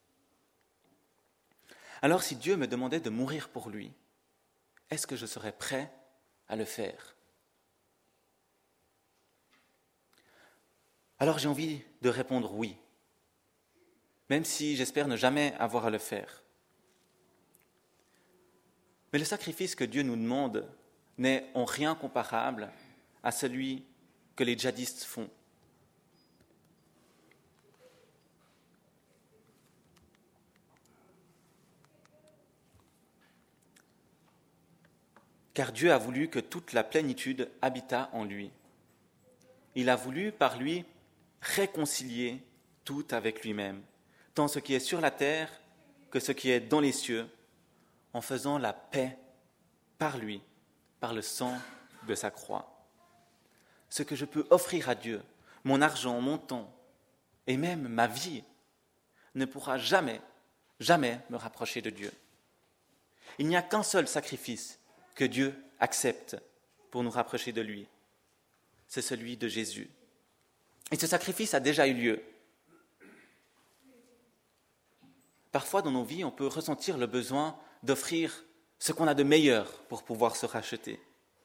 Alors si Dieu me demandait de mourir pour lui, est-ce que je serais prêt à le faire? Alors j'ai envie de répondre oui, même si j'espère ne jamais avoir à le faire. Mais le sacrifice que Dieu nous demande n'est en rien comparable à celui que les djihadistes font. Car Dieu a voulu que toute la plénitude habitât en lui. Il a voulu, par lui, réconcilier tout avec lui-même, tant ce qui est sur la terre que ce qui est dans les cieux, en faisant la paix par lui, par le sang de sa croix. Ce que je peux offrir à Dieu, mon argent, mon temps, et même ma vie, ne pourra jamais, jamais me rapprocher de Dieu. Il n'y a qu'un seul sacrifice que Dieu accepte pour nous rapprocher de lui. C'est celui de Jésus. Et ce sacrifice a déjà eu lieu. Parfois dans nos vies, on peut ressentir le besoin d'offrir ce qu'on a de meilleur pour pouvoir se racheter.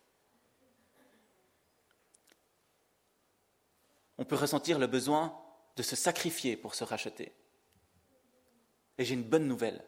On peut ressentir le besoin de se sacrifier pour se racheter. Et j'ai une bonne nouvelle.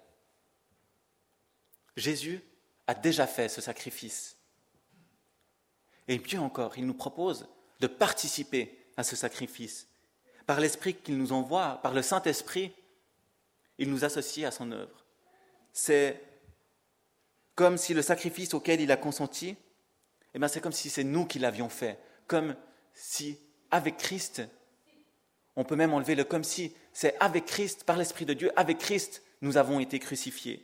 Jésus a déjà fait ce sacrifice. Et mieux encore, il nous propose de participer à ce sacrifice. Par l'Esprit qu'il nous envoie, par le Saint-Esprit, il nous associe à son œuvre. C'est comme si le sacrifice auquel il a consenti, eh bien c'est comme si c'est nous qui l'avions fait. Comme si, avec Christ, on peut même enlever le comme si, c'est avec Christ, par l'Esprit de Dieu, avec Christ, nous avons été crucifiés.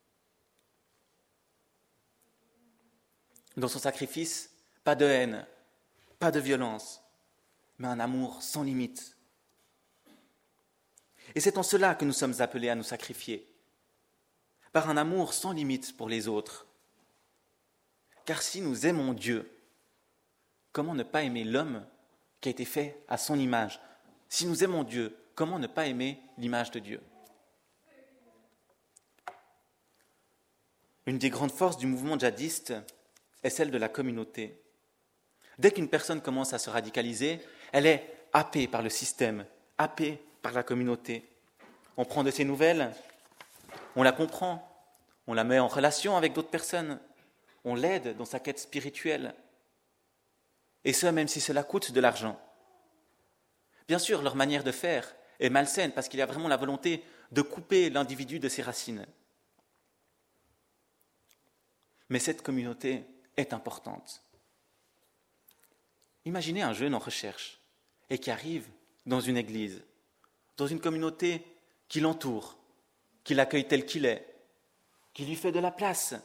Dans son sacrifice, pas de haine, pas de violence, mais un amour sans limite. Et c'est en cela que nous sommes appelés à nous sacrifier, par un amour sans limite pour les autres. Car si nous aimons Dieu, comment ne pas aimer l'homme qui a été fait à son image? Si nous aimons Dieu, comment ne pas aimer l'image de Dieu? Une des grandes forces du mouvement djihadiste est celle de la communauté. Dès qu'une personne commence à se radicaliser, elle est happée par le système, happée par la communauté. On prend de ses nouvelles, on la comprend, on la met en relation avec d'autres personnes, on l'aide dans sa quête spirituelle. Et ce, même si cela coûte de l'argent. Bien sûr, leur manière de faire est malsaine parce qu'il y a vraiment la volonté de couper l'individu de ses racines. Mais cette communauté est importante. Imaginez un jeune en recherche et qui arrive dans une église, dans une communauté qui l'entoure, qui l'accueille tel qu'il est, qui lui fait de la place,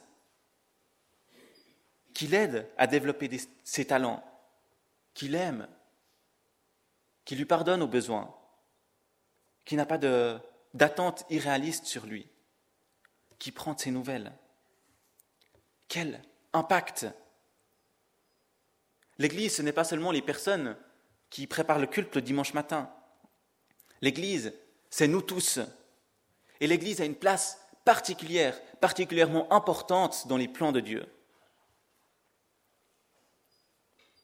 qui l'aide à développer des, ses talents, qui l'aime, qui lui pardonne aux besoins, qui n'a pas de, d'attente irréaliste sur lui, qui prend de ses nouvelles. Quel impact! L'Église, ce n'est pas seulement les personnes qui préparent le culte le dimanche matin. L'Église, c'est nous tous. Et l'Église a une place particulière, particulièrement importante dans les plans de Dieu.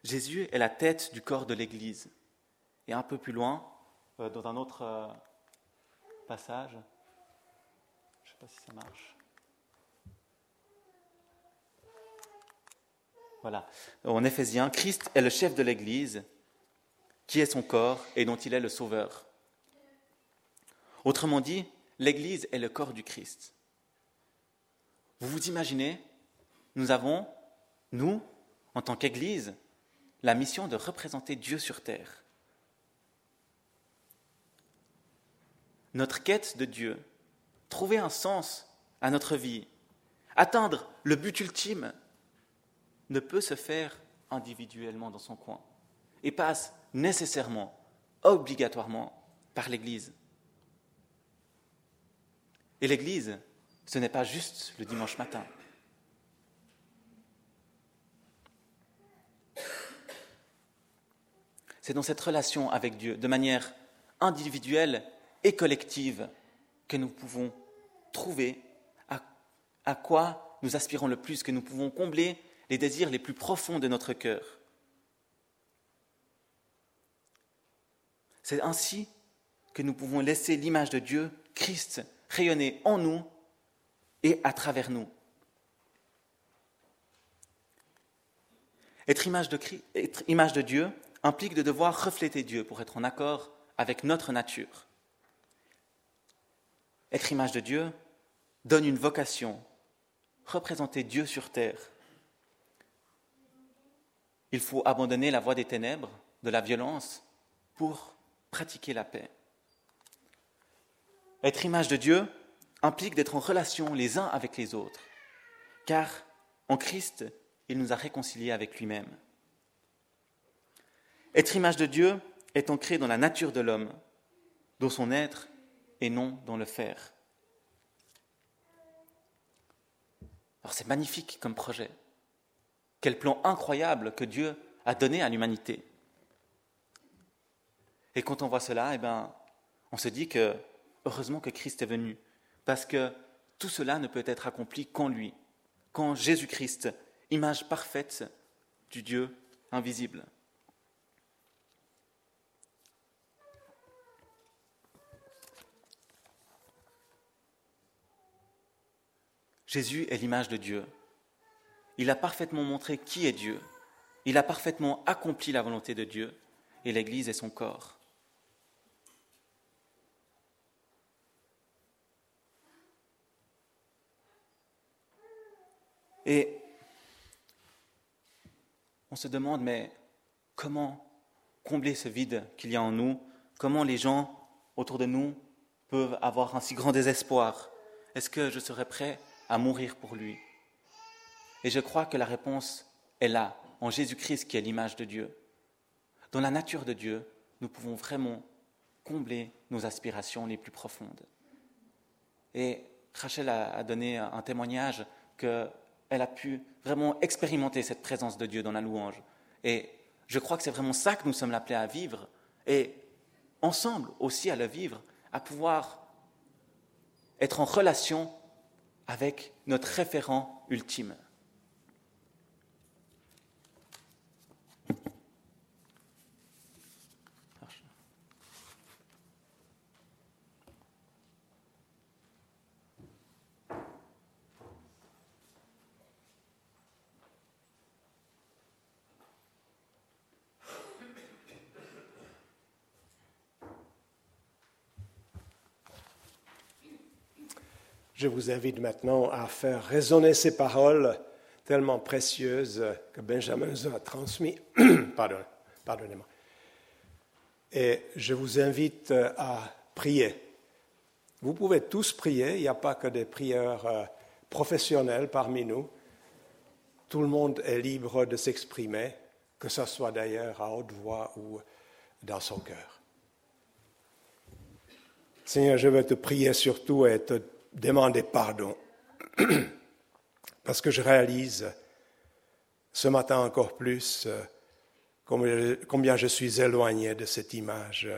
Jésus est la tête du corps de l'Église. Et un peu plus loin, euh, dans un autre euh, passage, je ne sais pas si ça marche. Voilà. En Éphésiens, Christ est le chef de l'Église, qui est son corps et dont il est le sauveur. Autrement dit, l'Église est le corps du Christ. Vous vous imaginez, nous avons, nous, en tant qu'Église, la mission de représenter Dieu sur terre. Notre quête de Dieu, trouver un sens à notre vie, atteindre le but ultime, ne peut se faire individuellement dans son coin et passe nécessairement, obligatoirement, par l'Église. Et l'Église, ce n'est pas juste le dimanche matin. C'est dans cette relation avec Dieu, de manière individuelle et collective, que nous pouvons trouver à, à quoi nous aspirons le plus, que nous pouvons combler les désirs les plus profonds de notre cœur. C'est ainsi que nous pouvons laisser l'image de Dieu, Christ, rayonner en nous et à travers nous. Être image de, Christ, être image de Dieu implique de devoir refléter Dieu pour être en accord avec notre nature. Être image de Dieu donne une vocation, représenter Dieu sur terre. Il faut abandonner la voie des ténèbres, de la violence, pour pratiquer la paix. Être image de Dieu implique d'être en relation les uns avec les autres, car en Christ, il nous a réconciliés avec lui-même. Être image de Dieu est ancré dans la nature de l'homme, dans son être et non dans le faire. Alors c'est magnifique comme projet. Quel plan incroyable que Dieu a donné à l'humanité. Et quand on voit cela, eh ben, on se dit que heureusement que Christ est venu, parce que tout cela ne peut être accompli qu'en lui, qu'en Jésus-Christ, image parfaite du Dieu invisible. Jésus est l'image de Dieu. Il a parfaitement montré qui est Dieu. Il a parfaitement accompli la volonté de Dieu, et l'Église est son corps. Et on se demande, mais comment combler ce vide qu'il y a en nous? Comment les gens autour de nous peuvent avoir un si grand désespoir? Est-ce que je serais prêt à mourir pour lui? Et je crois que la réponse est là, en Jésus-Christ qui est l'image de Dieu. Dans la nature de Dieu, nous pouvons vraiment combler nos aspirations les plus profondes. Et Rachel a, a donné un témoignage qu'elle a pu vraiment expérimenter cette présence de Dieu dans la louange. Et je crois que c'est vraiment ça que nous sommes appelés à vivre, et ensemble aussi à le vivre, à pouvoir être en relation avec notre référent ultime. Je vous invite maintenant à faire résonner ces paroles tellement précieuses que Benjamin nous a transmises. Pardon, pardonnez-moi. Et je vous invite à prier. Vous pouvez tous prier, il n'y a pas que des prieurs professionnels parmi nous. Tout le monde est libre de s'exprimer, que ce soit d'ailleurs à haute voix ou dans son cœur. Seigneur, je veux te prier surtout et te demander pardon, parce que je réalise ce matin encore plus combien je suis éloigné de cette image,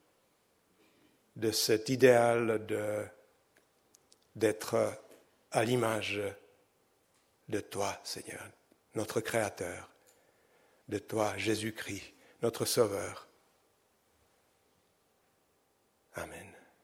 de cet idéal de, d'être à l'image de toi, Seigneur, notre Créateur. de toi, Jésus-Christ, notre Sauveur. Amen.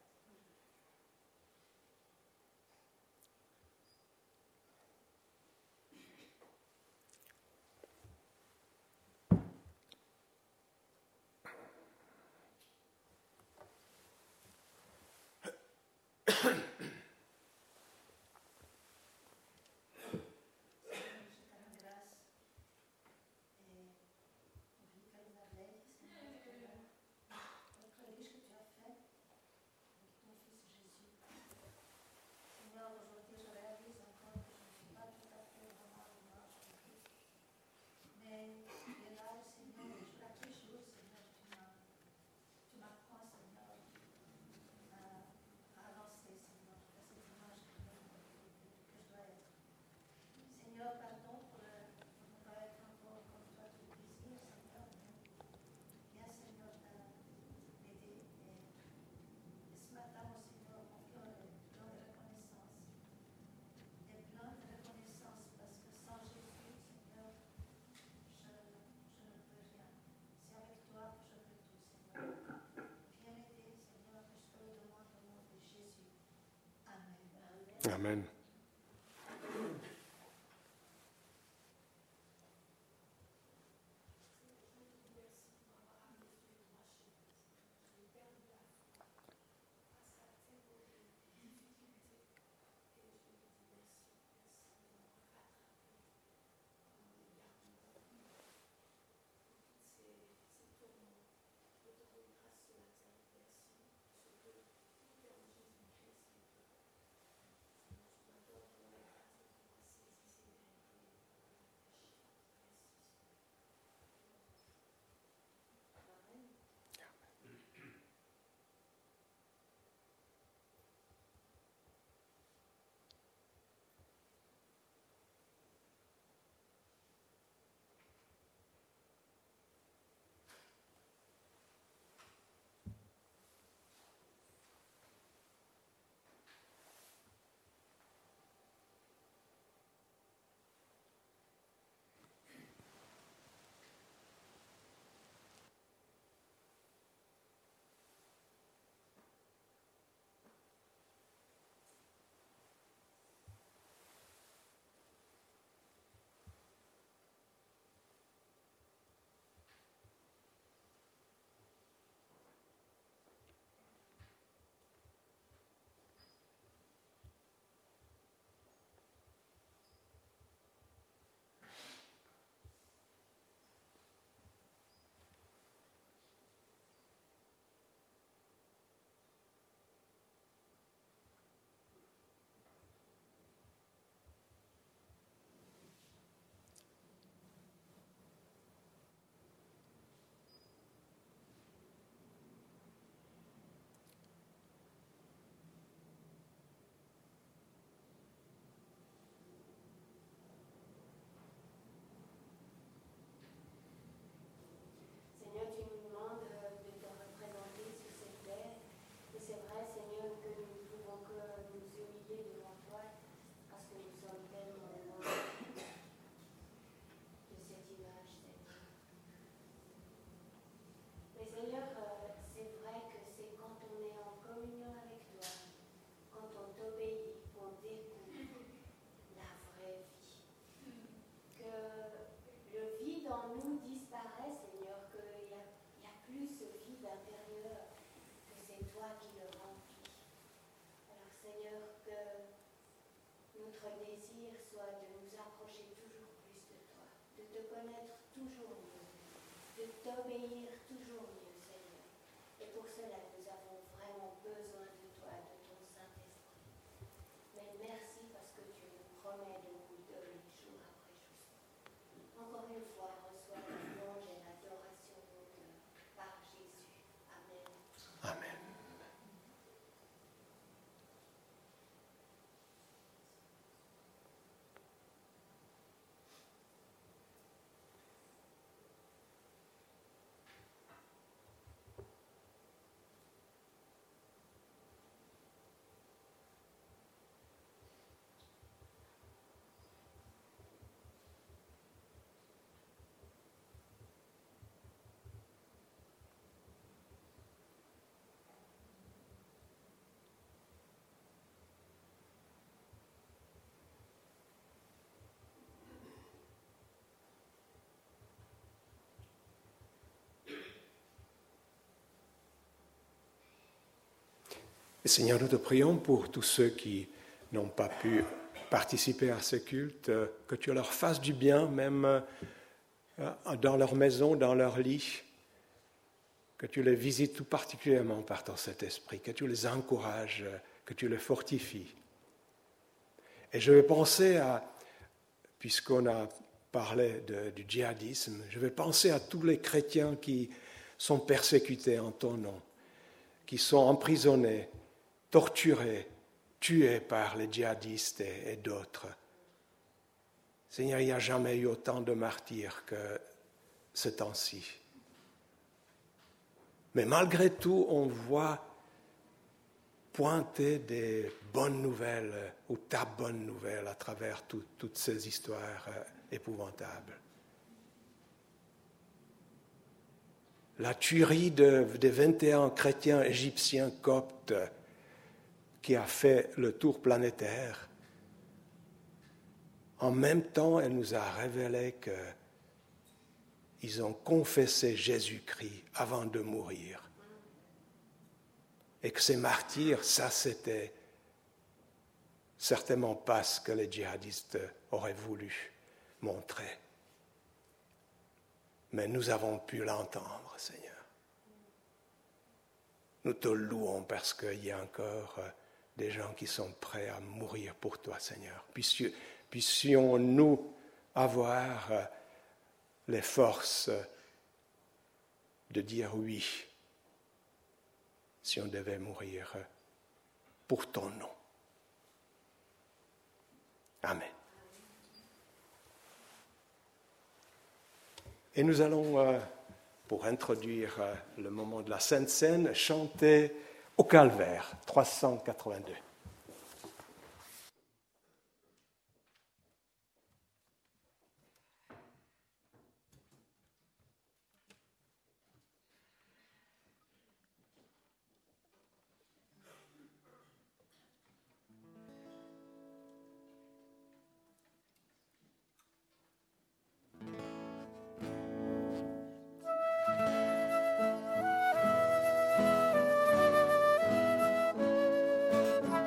Amen. T'obéir toujours mieux, Seigneur. Et pour cela, nous avons vraiment besoin de toi, de ton Saint-Esprit. Mais merci parce que tu nous promets de nous donner jour après jour. Encore une fois, reçois la louange et l'adoration de nos cœurs par Jésus. Amen. Amen. Et Seigneur, nous te prions pour tous ceux qui n'ont pas pu participer à ce culte, que tu leur fasses du bien, même dans leur maison, dans leur lit, que tu les visites tout particulièrement par ton Saint-Esprit, que tu les encourages, que tu les fortifies. Et je vais penser à, puisqu'on a parlé de, du djihadisme, je vais penser à tous les chrétiens qui sont persécutés en ton nom, qui sont emprisonnés, torturés, tués par les djihadistes et, et d'autres. Seigneur, il n'y a jamais eu autant de martyrs que ce temps-ci. Mais malgré tout, on voit pointer des bonnes nouvelles ou ta bonne nouvelle à travers tout, toutes ces histoires épouvantables. La tuerie de, de vingt et un chrétiens égyptiens coptes qui a fait le tour planétaire, en même temps, elle nous a révélé qu'ils ont confessé Jésus-Christ avant de mourir. Et que ces martyrs, ça c'était certainement pas ce que les djihadistes auraient voulu montrer. Mais nous avons pu l'entendre, Seigneur. Nous te louons parce qu'il y a encore des gens qui sont prêts à mourir pour toi, Seigneur. Puissions, puissions-nous avoir les forces de dire oui si on devait mourir pour ton nom. Amen. Et nous allons, euh, pour introduire euh, le moment de la Sainte Seine, chanter au Calvaire, trois cent quatre-vingt-deux. Thank you.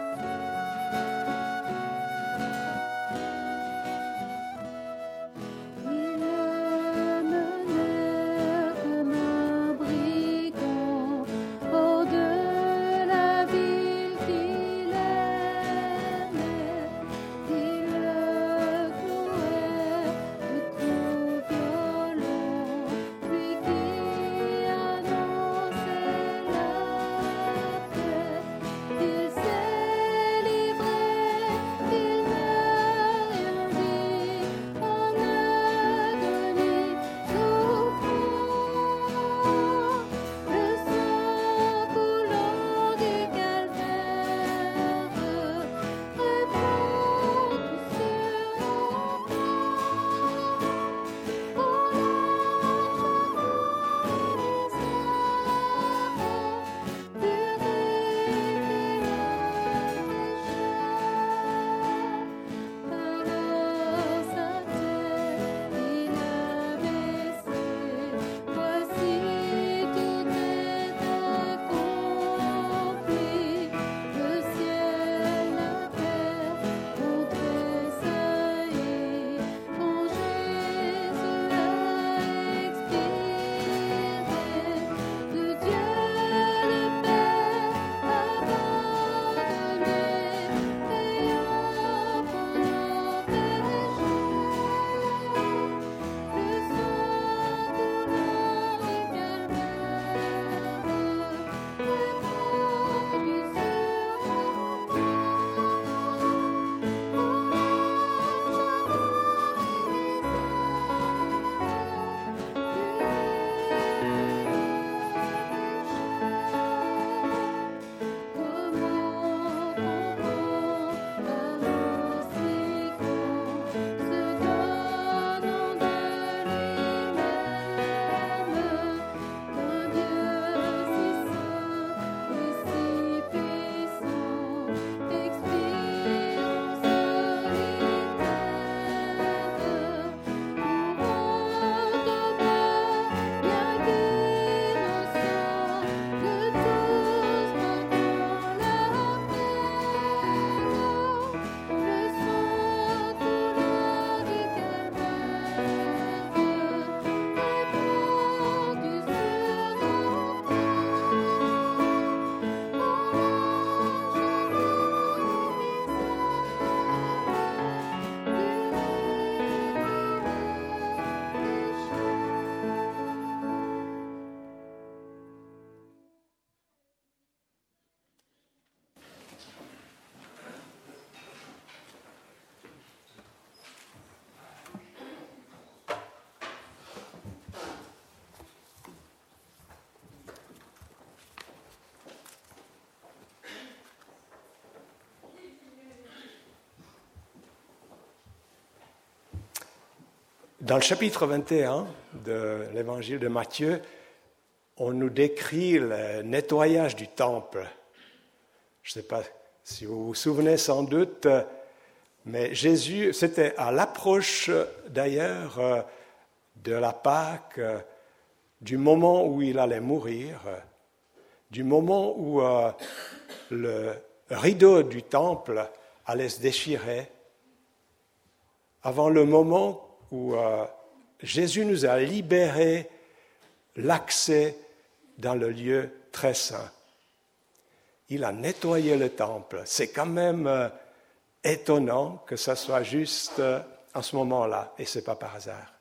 Dans le chapitre vingt et un de l'évangile de Matthieu, on nous décrit le nettoyage du temple. Je ne sais pas si vous vous souvenez sans doute, mais Jésus, c'était à l'approche d'ailleurs de la Pâque, du moment où il allait mourir, du moment où euh, le rideau du temple allait se déchirer, avant le moment où euh, Jésus nous a libérés l'accès dans le lieu très saint. Il a nettoyé le temple. C'est quand même euh, étonnant que ça soit juste euh, à ce moment-là, et ce n'est pas par hasard.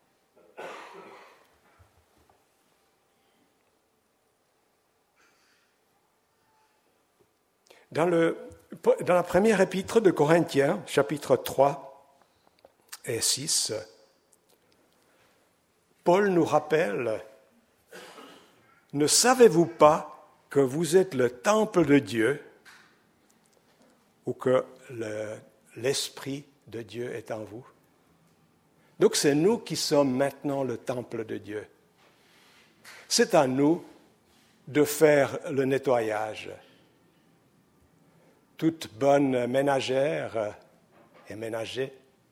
Dans, le, dans la première épître de Corinthiens, chapitre trois et six, Paul nous rappelle « Ne savez-vous pas que vous êtes le temple de Dieu ou que le, l'Esprit de Dieu est en vous ?» Donc c'est nous qui sommes maintenant le temple de Dieu. C'est à nous de faire le nettoyage. Toute bonne ménagère et ménager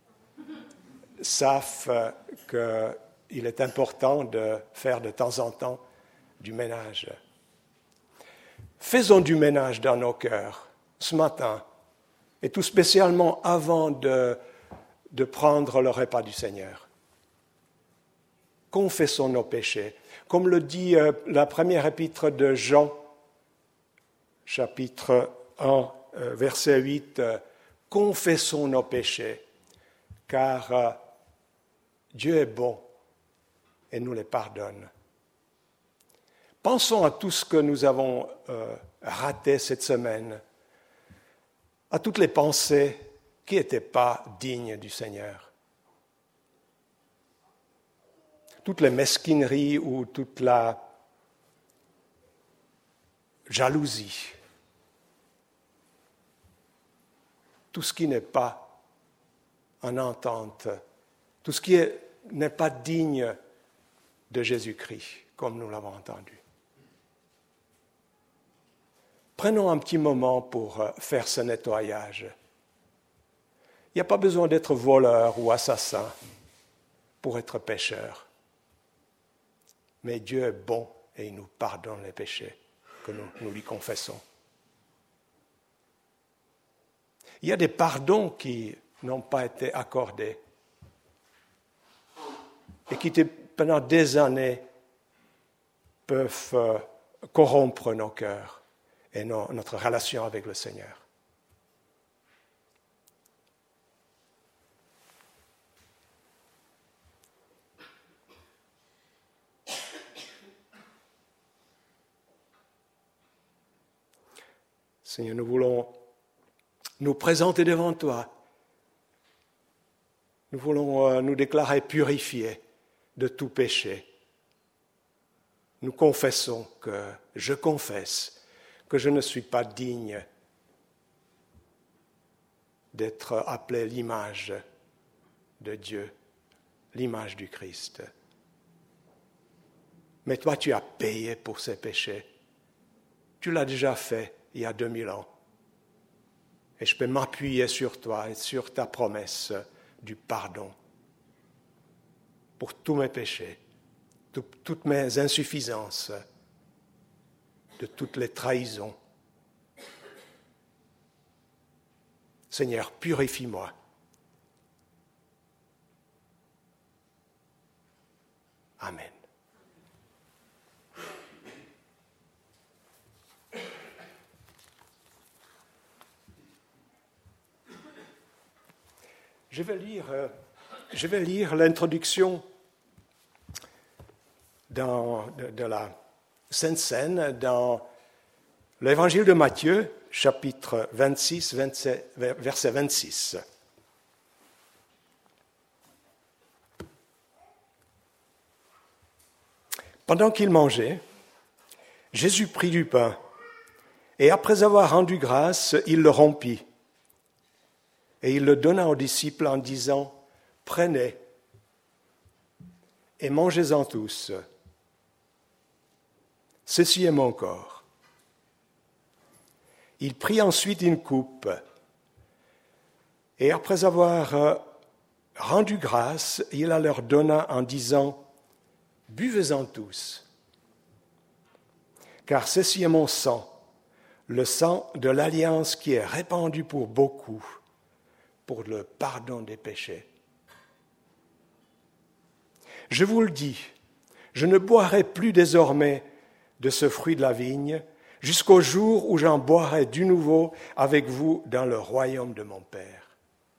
savent qu'il est important de faire de temps en temps du ménage. Faisons du ménage dans nos cœurs ce matin, et tout spécialement avant de, de prendre le repas du Seigneur. Confessons nos péchés. Comme le dit euh, la première épître de Jean, chapitre un, euh, verset huit, euh, « Confessons nos péchés, car euh, Dieu est bon et nous les pardonne. » Pensons à tout ce que nous avons euh, raté cette semaine, à toutes les pensées qui n'étaient pas dignes du Seigneur. Toutes les mesquineries ou toute la jalousie. Tout ce qui n'est pas en entente, tout ce qui est, n'est pas digne de Jésus-Christ, comme nous l'avons entendu. Prenons un petit moment pour faire ce nettoyage. Il n'y a pas besoin d'être voleur ou assassin pour être pécheur. Mais Dieu est bon et il nous pardonne les péchés que nous, nous lui confessons. Il y a des pardons qui n'ont pas été accordés et qui, pendant des années, peuvent corrompre nos cœurs et nos, notre relation avec le Seigneur. Seigneur, nous voulons nous présenter devant toi. Nous voulons euh, nous déclarer purifiés de tout péché. Nous confessons que, je confesse que je ne suis pas digne d'être appelé l'image de Dieu, l'image du Christ. Mais toi, tu as payé pour ces péchés. Tu l'as déjà fait il y a deux mille ans. Et je peux m'appuyer sur toi et sur ta promesse du pardon pour tous mes péchés, tout, toutes mes insuffisances, de toutes les trahisons. Seigneur, purifie-moi. Amen. Je vais lire, je vais lire l'introduction dans, de, de la Sainte Seine dans l'Évangile de Matthieu, chapitre vingt-six, verset vingt-six. Pendant qu'il mangeait, Jésus prit du pain, et après avoir rendu grâce, il le rompit. Et il le donna aux disciples en disant « Prenez et mangez-en tous. Ceci est mon corps. Il prit ensuite une coupe, et après avoir rendu grâce, il la leur donna en disant, « Buvez-en tous, car ceci est mon sang, le sang de l'alliance qui est répandu pour beaucoup, pour le pardon des péchés. Je vous le dis, je ne boirai plus désormais de ce fruit de la vigne, jusqu'au jour où j'en boirai du nouveau avec vous dans le royaume de mon Père. »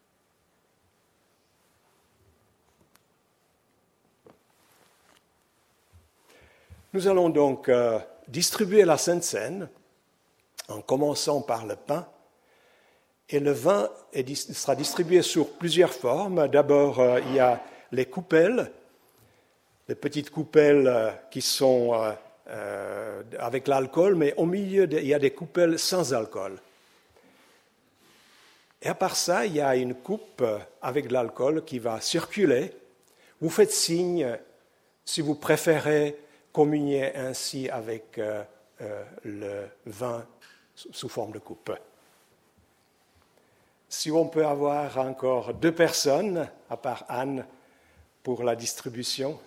Nous allons donc euh, distribuer la Sainte Seine, en commençant par le pain, et le vin est, sera distribué sous plusieurs formes. D'abord, euh, il y a les coupelles, les petites coupelles euh, qui sont euh, euh, avec l'alcool, mais au milieu, de, il y a des coupelles sans alcool. Et à part ça, il y a une coupe avec de l'alcool qui va circuler. Vous faites signe, si vous préférez communier ainsi avec euh, euh, le vin sous forme de coupe. Si on peut avoir encore deux personnes, à part Anne, pour la distribution.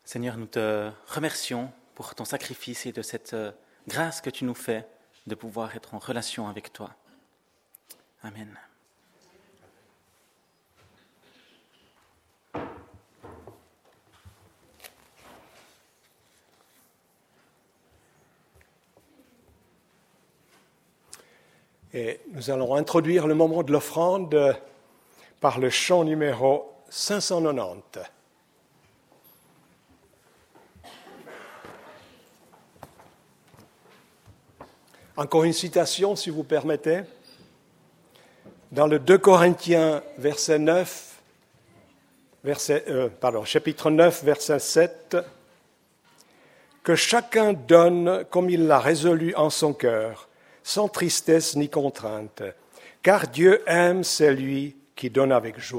Seigneur, nous te remercions pour ton sacrifice et de cette grâce que tu nous fais de pouvoir être en relation avec toi. Amen. Et nous allons introduire le moment de l'offrande par le chant numéro cinq cent quatre-vingt-dix. Encore une citation, si vous permettez. Dans le deux Corinthiens, verset neuf, verset, euh, pardon, chapitre neuf, verset sept, « Que chacun donne comme il l'a résolu en son cœur, sans tristesse ni contrainte, car Dieu aime celui qui donne avec joie. »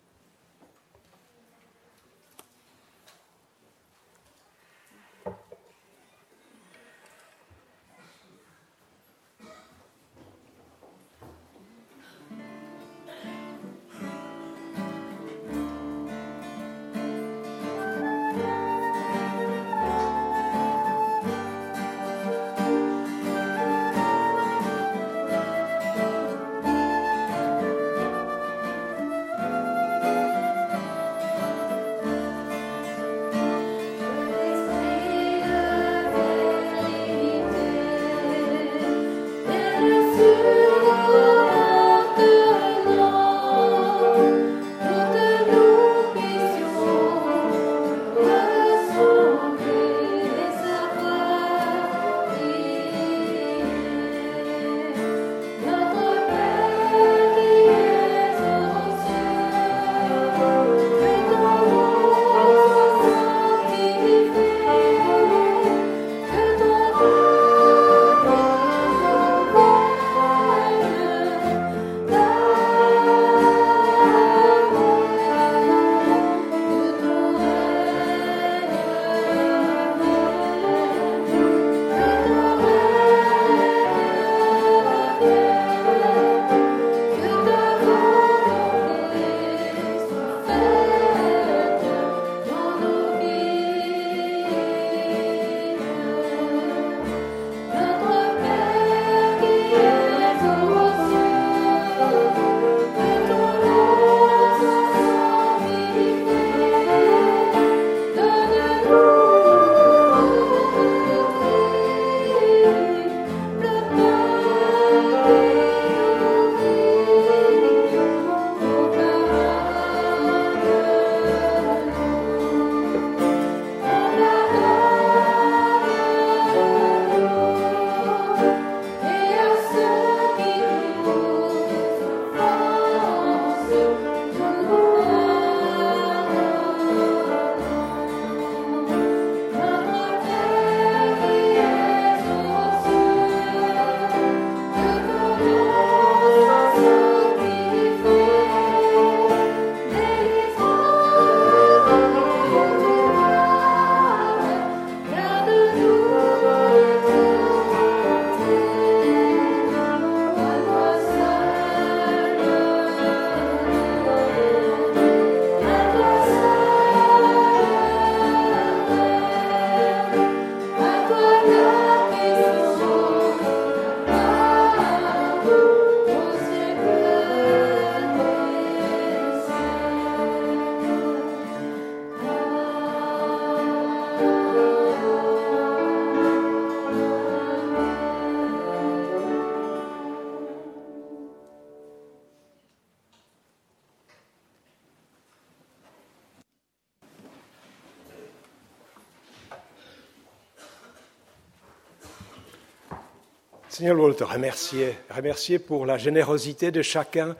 Seigneur, nous voulons te remercier, remercier pour la générosité de chacun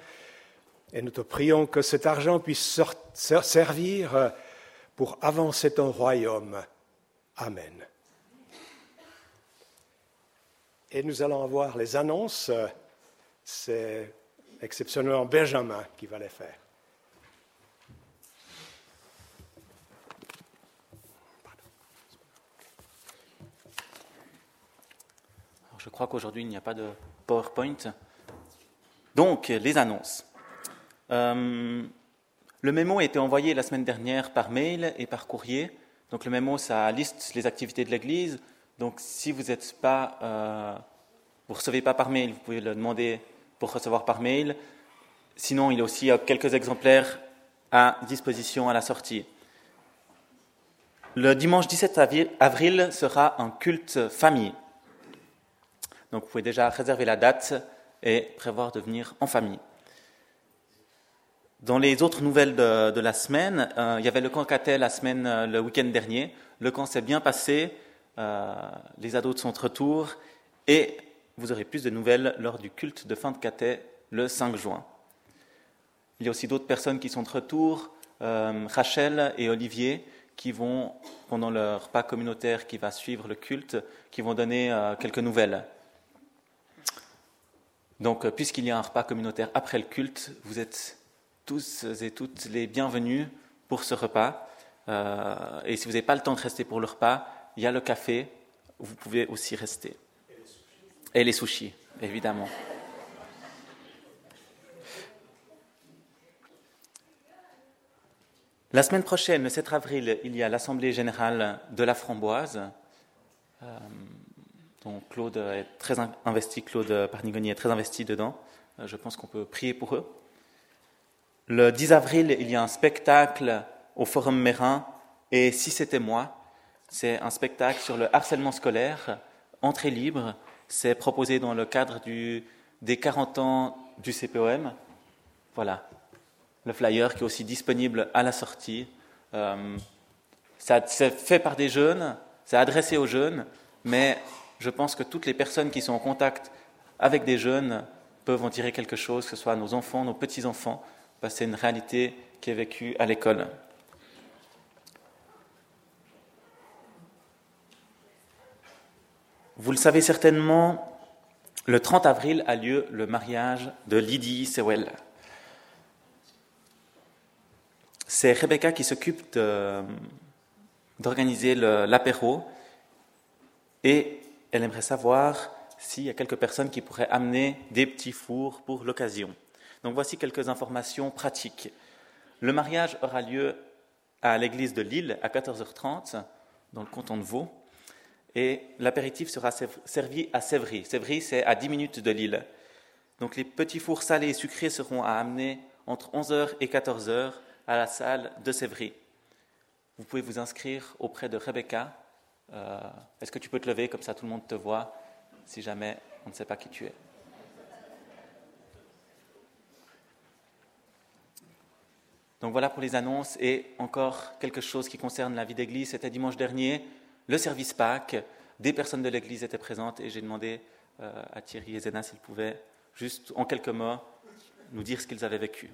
et nous te prions que cet argent puisse servir pour avancer ton royaume. Amen. Et nous allons avoir les annonces, c'est exceptionnellement Benjamin qui va les faire. Je crois qu'aujourd'hui, il n'y a pas de PowerPoint. Donc, les annonces. Euh, le mémo a été envoyé la semaine dernière par mail et par courrier. Donc le mémo, ça liste les activités de l'Église. Donc si vous êtes pas, euh, vous recevez pas par mail, vous pouvez le demander pour recevoir par mail. Sinon, il y a aussi quelques exemplaires à disposition à la sortie. Le dimanche dix-sept avril sera un culte famille. Donc vous pouvez déjà réserver la date et prévoir de venir en famille. Dans les autres nouvelles de, de la semaine, euh, il y avait le camp Catet la semaine, euh, le week-end dernier. Le camp s'est bien passé, euh, les ados sont de retour et vous aurez plus de nouvelles lors du culte de fin de Catet le cinq juin. Il y a aussi d'autres personnes qui sont de retour, euh, Rachel et Olivier, qui vont, pendant le repas communautaire qui va suivre le culte, qui vont donner euh, quelques nouvelles. Donc, euh, puisqu'il y a un repas communautaire après le culte, vous êtes tous et toutes les bienvenus pour ce repas. Euh, et si vous n'avez pas le temps de rester pour le repas, il y a le café, vous pouvez aussi rester. Et les sushis, évidemment. La semaine prochaine, le sept avril, il y a l'Assemblée générale de la Framboise, euh, dont Claude est très investi, Claude Parnigoni est très investi dedans. Euh, je pense qu'on peut prier pour eux. Le dix avril, il y a un spectacle au Forum Mérin, et Si c'était moi, c'est un spectacle sur le harcèlement scolaire, entrée libre. C'est proposé dans le cadre du, des quarante ans du C P O M. Voilà. Le flyer qui est aussi disponible à la sortie. Euh, ça, c'est fait par des jeunes, c'est adressé aux jeunes, mais je pense que toutes les personnes qui sont en contact avec des jeunes peuvent en tirer quelque chose, que ce soit nos enfants, nos petits-enfants, parce que c'est une réalité qui est vécue à l'école. Vous le savez certainement, le trente avril a lieu le mariage de Lydie Sewell. C'est Rebecca qui s'occupe de, d'organiser le, l'apéro et elle aimerait savoir s'il y a quelques personnes qui pourraient amener des petits fours pour l'occasion. Donc voici quelques informations pratiques. Le mariage aura lieu à l'église de Lille à quatorze heures trente dans le canton de Vaud et l'apéritif sera servi à Sévry. Sévry, c'est à dix minutes de Lille. Donc les petits fours salés et sucrés seront à amener entre onze heures et quatorze heures à la salle de Sévry. Vous pouvez vous inscrire auprès de Rebecca. Euh, est-ce que tu peux te lever, comme ça tout le monde te voit, si jamais on ne sait pas qui tu es. Donc voilà pour les annonces et encore quelque chose qui concerne la vie d'église. C'était dimanche dernier, le service Pâques. Des personnes de l'église étaient présentes et j'ai demandé euh, à Thierry et Zéna s'ils pouvaient juste en quelques mots nous dire ce qu'ils avaient vécu.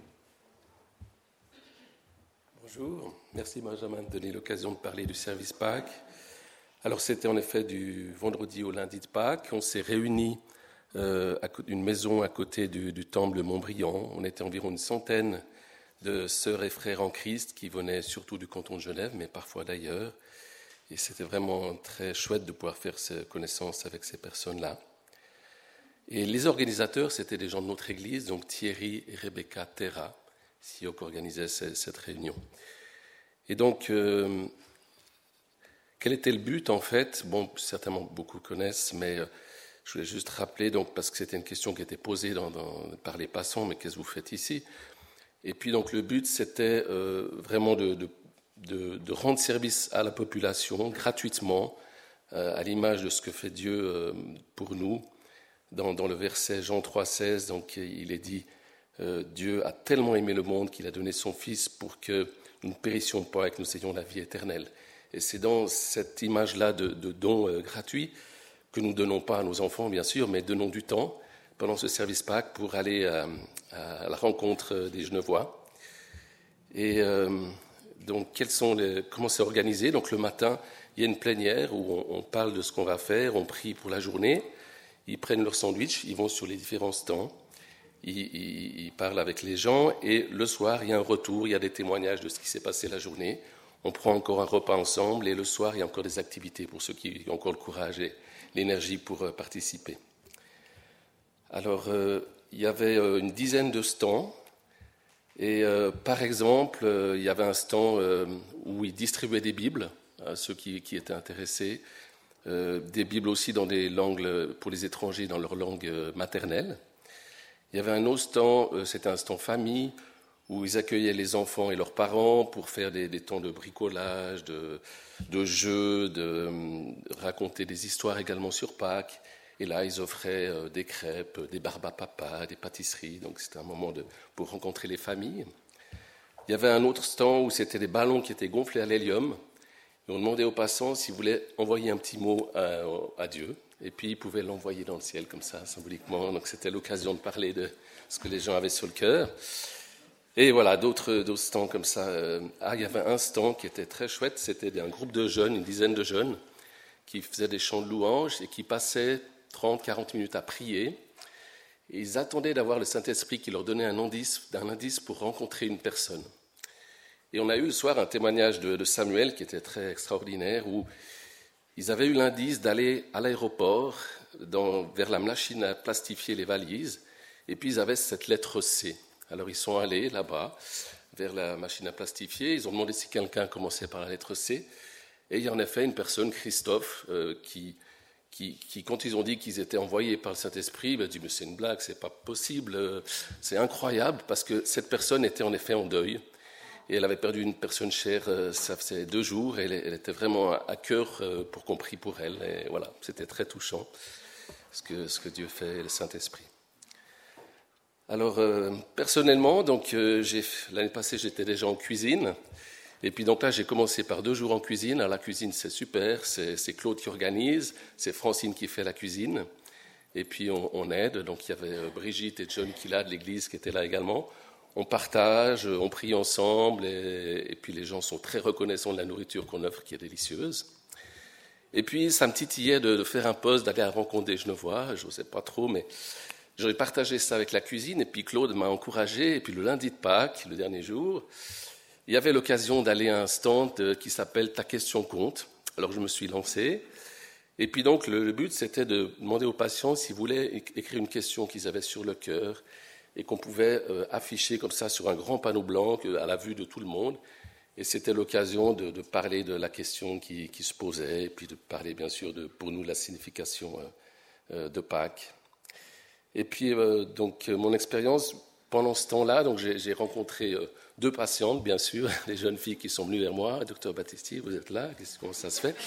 Bonjour, merci Benjamin de donner l'occasion de parler du service Pâques. Alors c'était en effet du vendredi au lundi de Pâques. On s'est réunis euh, à une maison à côté du, du temple de Montbriand. On était environ une centaine de sœurs et frères en Christ qui venaient surtout du canton de Genève, mais parfois d'ailleurs. Et c'était vraiment très chouette de pouvoir faire connaissance avec ces personnes-là. Et les organisateurs, c'était des gens de notre église, donc Thierry et Rebecca Terra, qui organisaient cette réunion. Et donc, euh, quel était le but en fait ? Bon, certainement beaucoup connaissent, mais euh, je voulais juste rappeler, donc, parce que c'était une question qui était posée dans, dans, par les passants, mais qu'est-ce que vous faites ici ? Et puis donc le but, c'était euh, vraiment de, de, de, de rendre service à la population gratuitement, euh, à l'image de ce que fait Dieu euh, pour nous. Dans, dans le verset Jean trois seize, donc il est dit euh, Dieu a tellement aimé le monde qu'il a donné son Fils pour que nous ne périssions pas et que nous ayons la vie éternelle. Et c'est dans cette image-là de, de don euh, gratuit que nous ne donnons pas à nos enfants, bien sûr, mais donnons du temps pendant ce service Pâques pour aller à, à la rencontre des Genevois. Et euh, donc, quels sont les, comment c'est organisé ? Donc, le matin, il y a une plénière où on, on parle de ce qu'on va faire, on prie pour la journée. Ils prennent leur sandwich, ils vont sur les différents stands, ils, ils, ils parlent avec les gens, et le soir, il y a un retour, il y a des témoignages de ce qui s'est passé la journée. On prend encore un repas ensemble, et le soir, il y a encore des activités pour ceux qui ont encore le courage et l'énergie pour participer. Alors, euh, il y avait une dizaine de stands, et euh, par exemple, euh, il y avait un stand euh, où ils distribuaient des Bibles à ceux qui, qui étaient intéressés, euh, des Bibles aussi dans des langues pour les étrangers, dans leur langue maternelle. Il y avait un autre temps, euh, c'était un stand famille, où ils accueillaient les enfants et leurs parents pour faire des, des temps de bricolage, de, de jeux, de euh, raconter des histoires également sur Pâques. Et là, ils offraient euh, des crêpes, des barbes à papa, des pâtisseries. Donc, c'était un moment de, pour rencontrer les familles. Il y avait un autre stand où c'était des ballons qui étaient gonflés à l'hélium. Et on demandait aux passants s'ils voulaient envoyer un petit mot à, à Dieu. Et puis, ils pouvaient l'envoyer dans le ciel, comme ça, symboliquement. Donc, c'était l'occasion de parler de ce que les gens avaient sur le cœur. Et voilà, d'autres, d'autres stands comme ça. Ah, il y avait un stand qui était très chouette. C'était un groupe de jeunes, une dizaine de jeunes, qui faisaient des chants de louanges et qui passaient trente à quarante minutes à prier. Et ils attendaient d'avoir le Saint-Esprit qui leur donnait un indice, un indice pour rencontrer une personne. Et on a eu le soir un témoignage de, de Samuel qui était très extraordinaire, où ils avaient eu l'indice d'aller à l'aéroport dans, vers la machine à plastifier les valises, et puis ils avaient cette lettre C. Alors ils sont allés là-bas, vers la machine à plastifier, ils ont demandé si quelqu'un commençait par la lettre C, et il y a en effet une personne, Christophe, euh, qui, qui, qui, quand ils ont dit qu'ils étaient envoyés par le Saint-Esprit, il a dit « mais c'est une blague, c'est pas possible, c'est incroyable », parce que cette personne était en effet en deuil, et elle avait perdu une personne chère, euh, ça faisait deux jours, et elle, elle était vraiment à cœur euh, pour qu'on prie pour elle, et voilà, c'était très touchant, ce que, ce que Dieu fait, le Saint-Esprit. Alors, euh, personnellement, donc, euh, j'ai, l'année passée, j'étais déjà en cuisine. Et puis, donc là, j'ai commencé par deux jours en cuisine. Alors, la cuisine, c'est super. C'est, c'est Claude qui organise. C'est Francine qui fait la cuisine. Et puis, on, on aide. Donc, il y avait Brigitte et John Killa de l'église qui étaient là également. On partage, on prie ensemble. Et, et puis, les gens sont très reconnaissants de la nourriture qu'on offre, qui est délicieuse. Et puis, ça me titillait de, de faire un poste, d'aller à la rencontre des Genevois. Je n'osais pas trop, mais... J'aurais partagé ça avec la cuisine, et puis Claude m'a encouragé. Et puis le lundi de Pâques, le dernier jour, il y avait l'occasion d'aller à un stand qui s'appelle « Ta question compte ». Alors je me suis lancé. Et puis donc le, le but, c'était de demander aux patients s'ils voulaient écrire une question qu'ils avaient sur le cœur et qu'on pouvait euh, afficher comme ça sur un grand panneau blanc à la vue de tout le monde. Et c'était l'occasion de, de parler de la question qui, qui se posait, et puis de parler bien sûr de, pour nous, de la signification euh, de Pâques. Et puis, euh, donc, mon expérience, pendant ce temps-là, donc, j'ai, j'ai rencontré euh, deux patientes, bien sûr, les jeunes filles qui sont venues vers moi. Docteur Battisti, vous êtes là, comment ça se fait?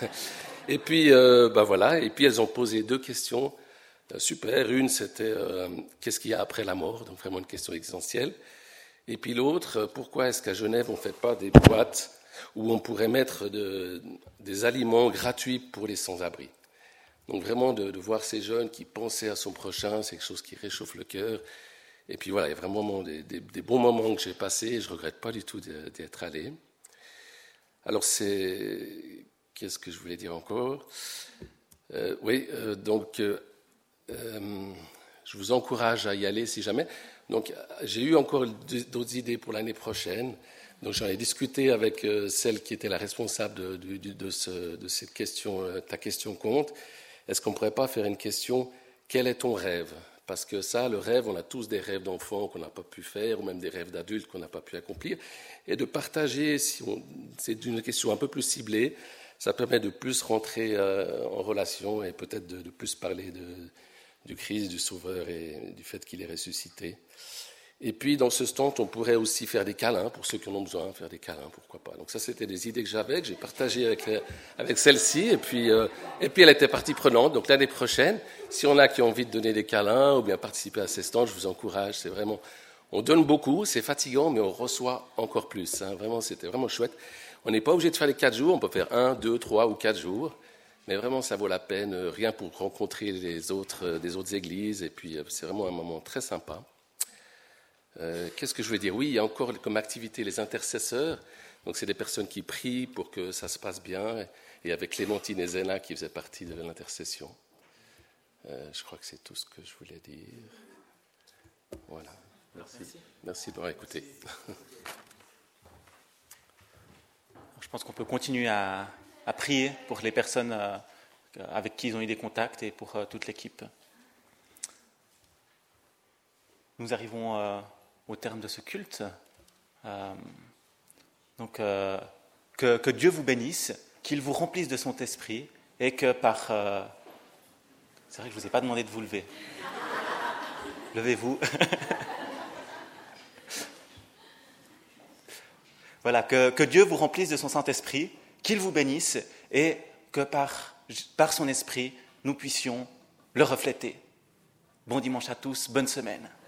Et puis, euh, ben voilà, et puis elles ont posé deux questions euh, super. Une, c'était euh, qu'est-ce qu'il y a après la mort? Donc, vraiment une question existentielle. Et puis l'autre, euh, pourquoi est-ce qu'à Genève, on ne fait pas des boîtes où on pourrait mettre de, des aliments gratuits pour les sans-abri? Donc vraiment de, de voir ces jeunes qui pensaient à son prochain, c'est quelque chose qui réchauffe le cœur. Et puis voilà, il y a vraiment des, des, des bons moments que j'ai passés et je ne regrette pas du tout d'y être allé. Alors c'est... Qu'est-ce que je voulais dire encore? euh, Oui, euh, donc euh, euh, je vous encourage à y aller si jamais. Donc j'ai eu encore d'autres idées pour l'année prochaine. Donc j'en ai discuté avec euh, celle qui était la responsable de, de, de, de, ce, de cette question, euh, ta question compte. Est-ce qu'on ne pourrait pas faire une question, quel est ton rêve? Parce que ça, le rêve, on a tous des rêves d'enfants qu'on n'a pas pu faire, ou même des rêves d'adultes qu'on n'a pas pu accomplir. Et de partager, si on, c'est une question un peu plus ciblée, ça permet de plus rentrer euh, en relation et peut-être de, de plus parler de, du Christ, du Sauveur et du fait qu'il est ressuscité. Et puis, dans ce stand, on pourrait aussi faire des câlins, pour ceux qui en ont besoin, faire des câlins, pourquoi pas. Donc ça, c'était des idées que j'avais, que j'ai partagées avec, avec celle-ci, et puis, euh, et puis elle était partie prenante. Donc l'année prochaine, si on a qui ont envie de donner des câlins ou bien participer à ces stands, je vous encourage. C'est vraiment, on donne beaucoup, c'est fatigant, mais on reçoit encore plus. Hein. Vraiment, c'était vraiment chouette. On n'est pas obligé de faire les quatre jours, on peut faire un, deux, trois ou quatre jours. Mais vraiment, ça vaut la peine, rien pour rencontrer les autres, des autres églises, et puis c'est vraiment un moment très sympa. Euh, qu'est-ce que je veux dire? Oui, il y a encore comme activité les intercesseurs. Donc, c'est des personnes qui prient pour que ça se passe bien. Et avec Clémentine et Zéna qui faisaient partie de l'intercession. Euh, je crois que c'est tout ce que je voulais dire. Voilà. Merci. Merci, Merci d'avoir écouté. Je pense qu'on peut continuer à, à prier pour les personnes euh, avec qui ils ont eu des contacts et pour euh, toute l'équipe. Nous arrivons euh, au terme de ce culte. Euh, donc, euh, que, que Dieu vous bénisse, qu'il vous remplisse de son esprit et que par... Euh... C'est vrai que je ne vous ai pas demandé de vous lever. Levez-vous. Voilà, que, que Dieu vous remplisse de son Saint-Esprit, qu'il vous bénisse et que par, par son esprit, nous puissions le refléter. Bon dimanche à tous, bonne semaine.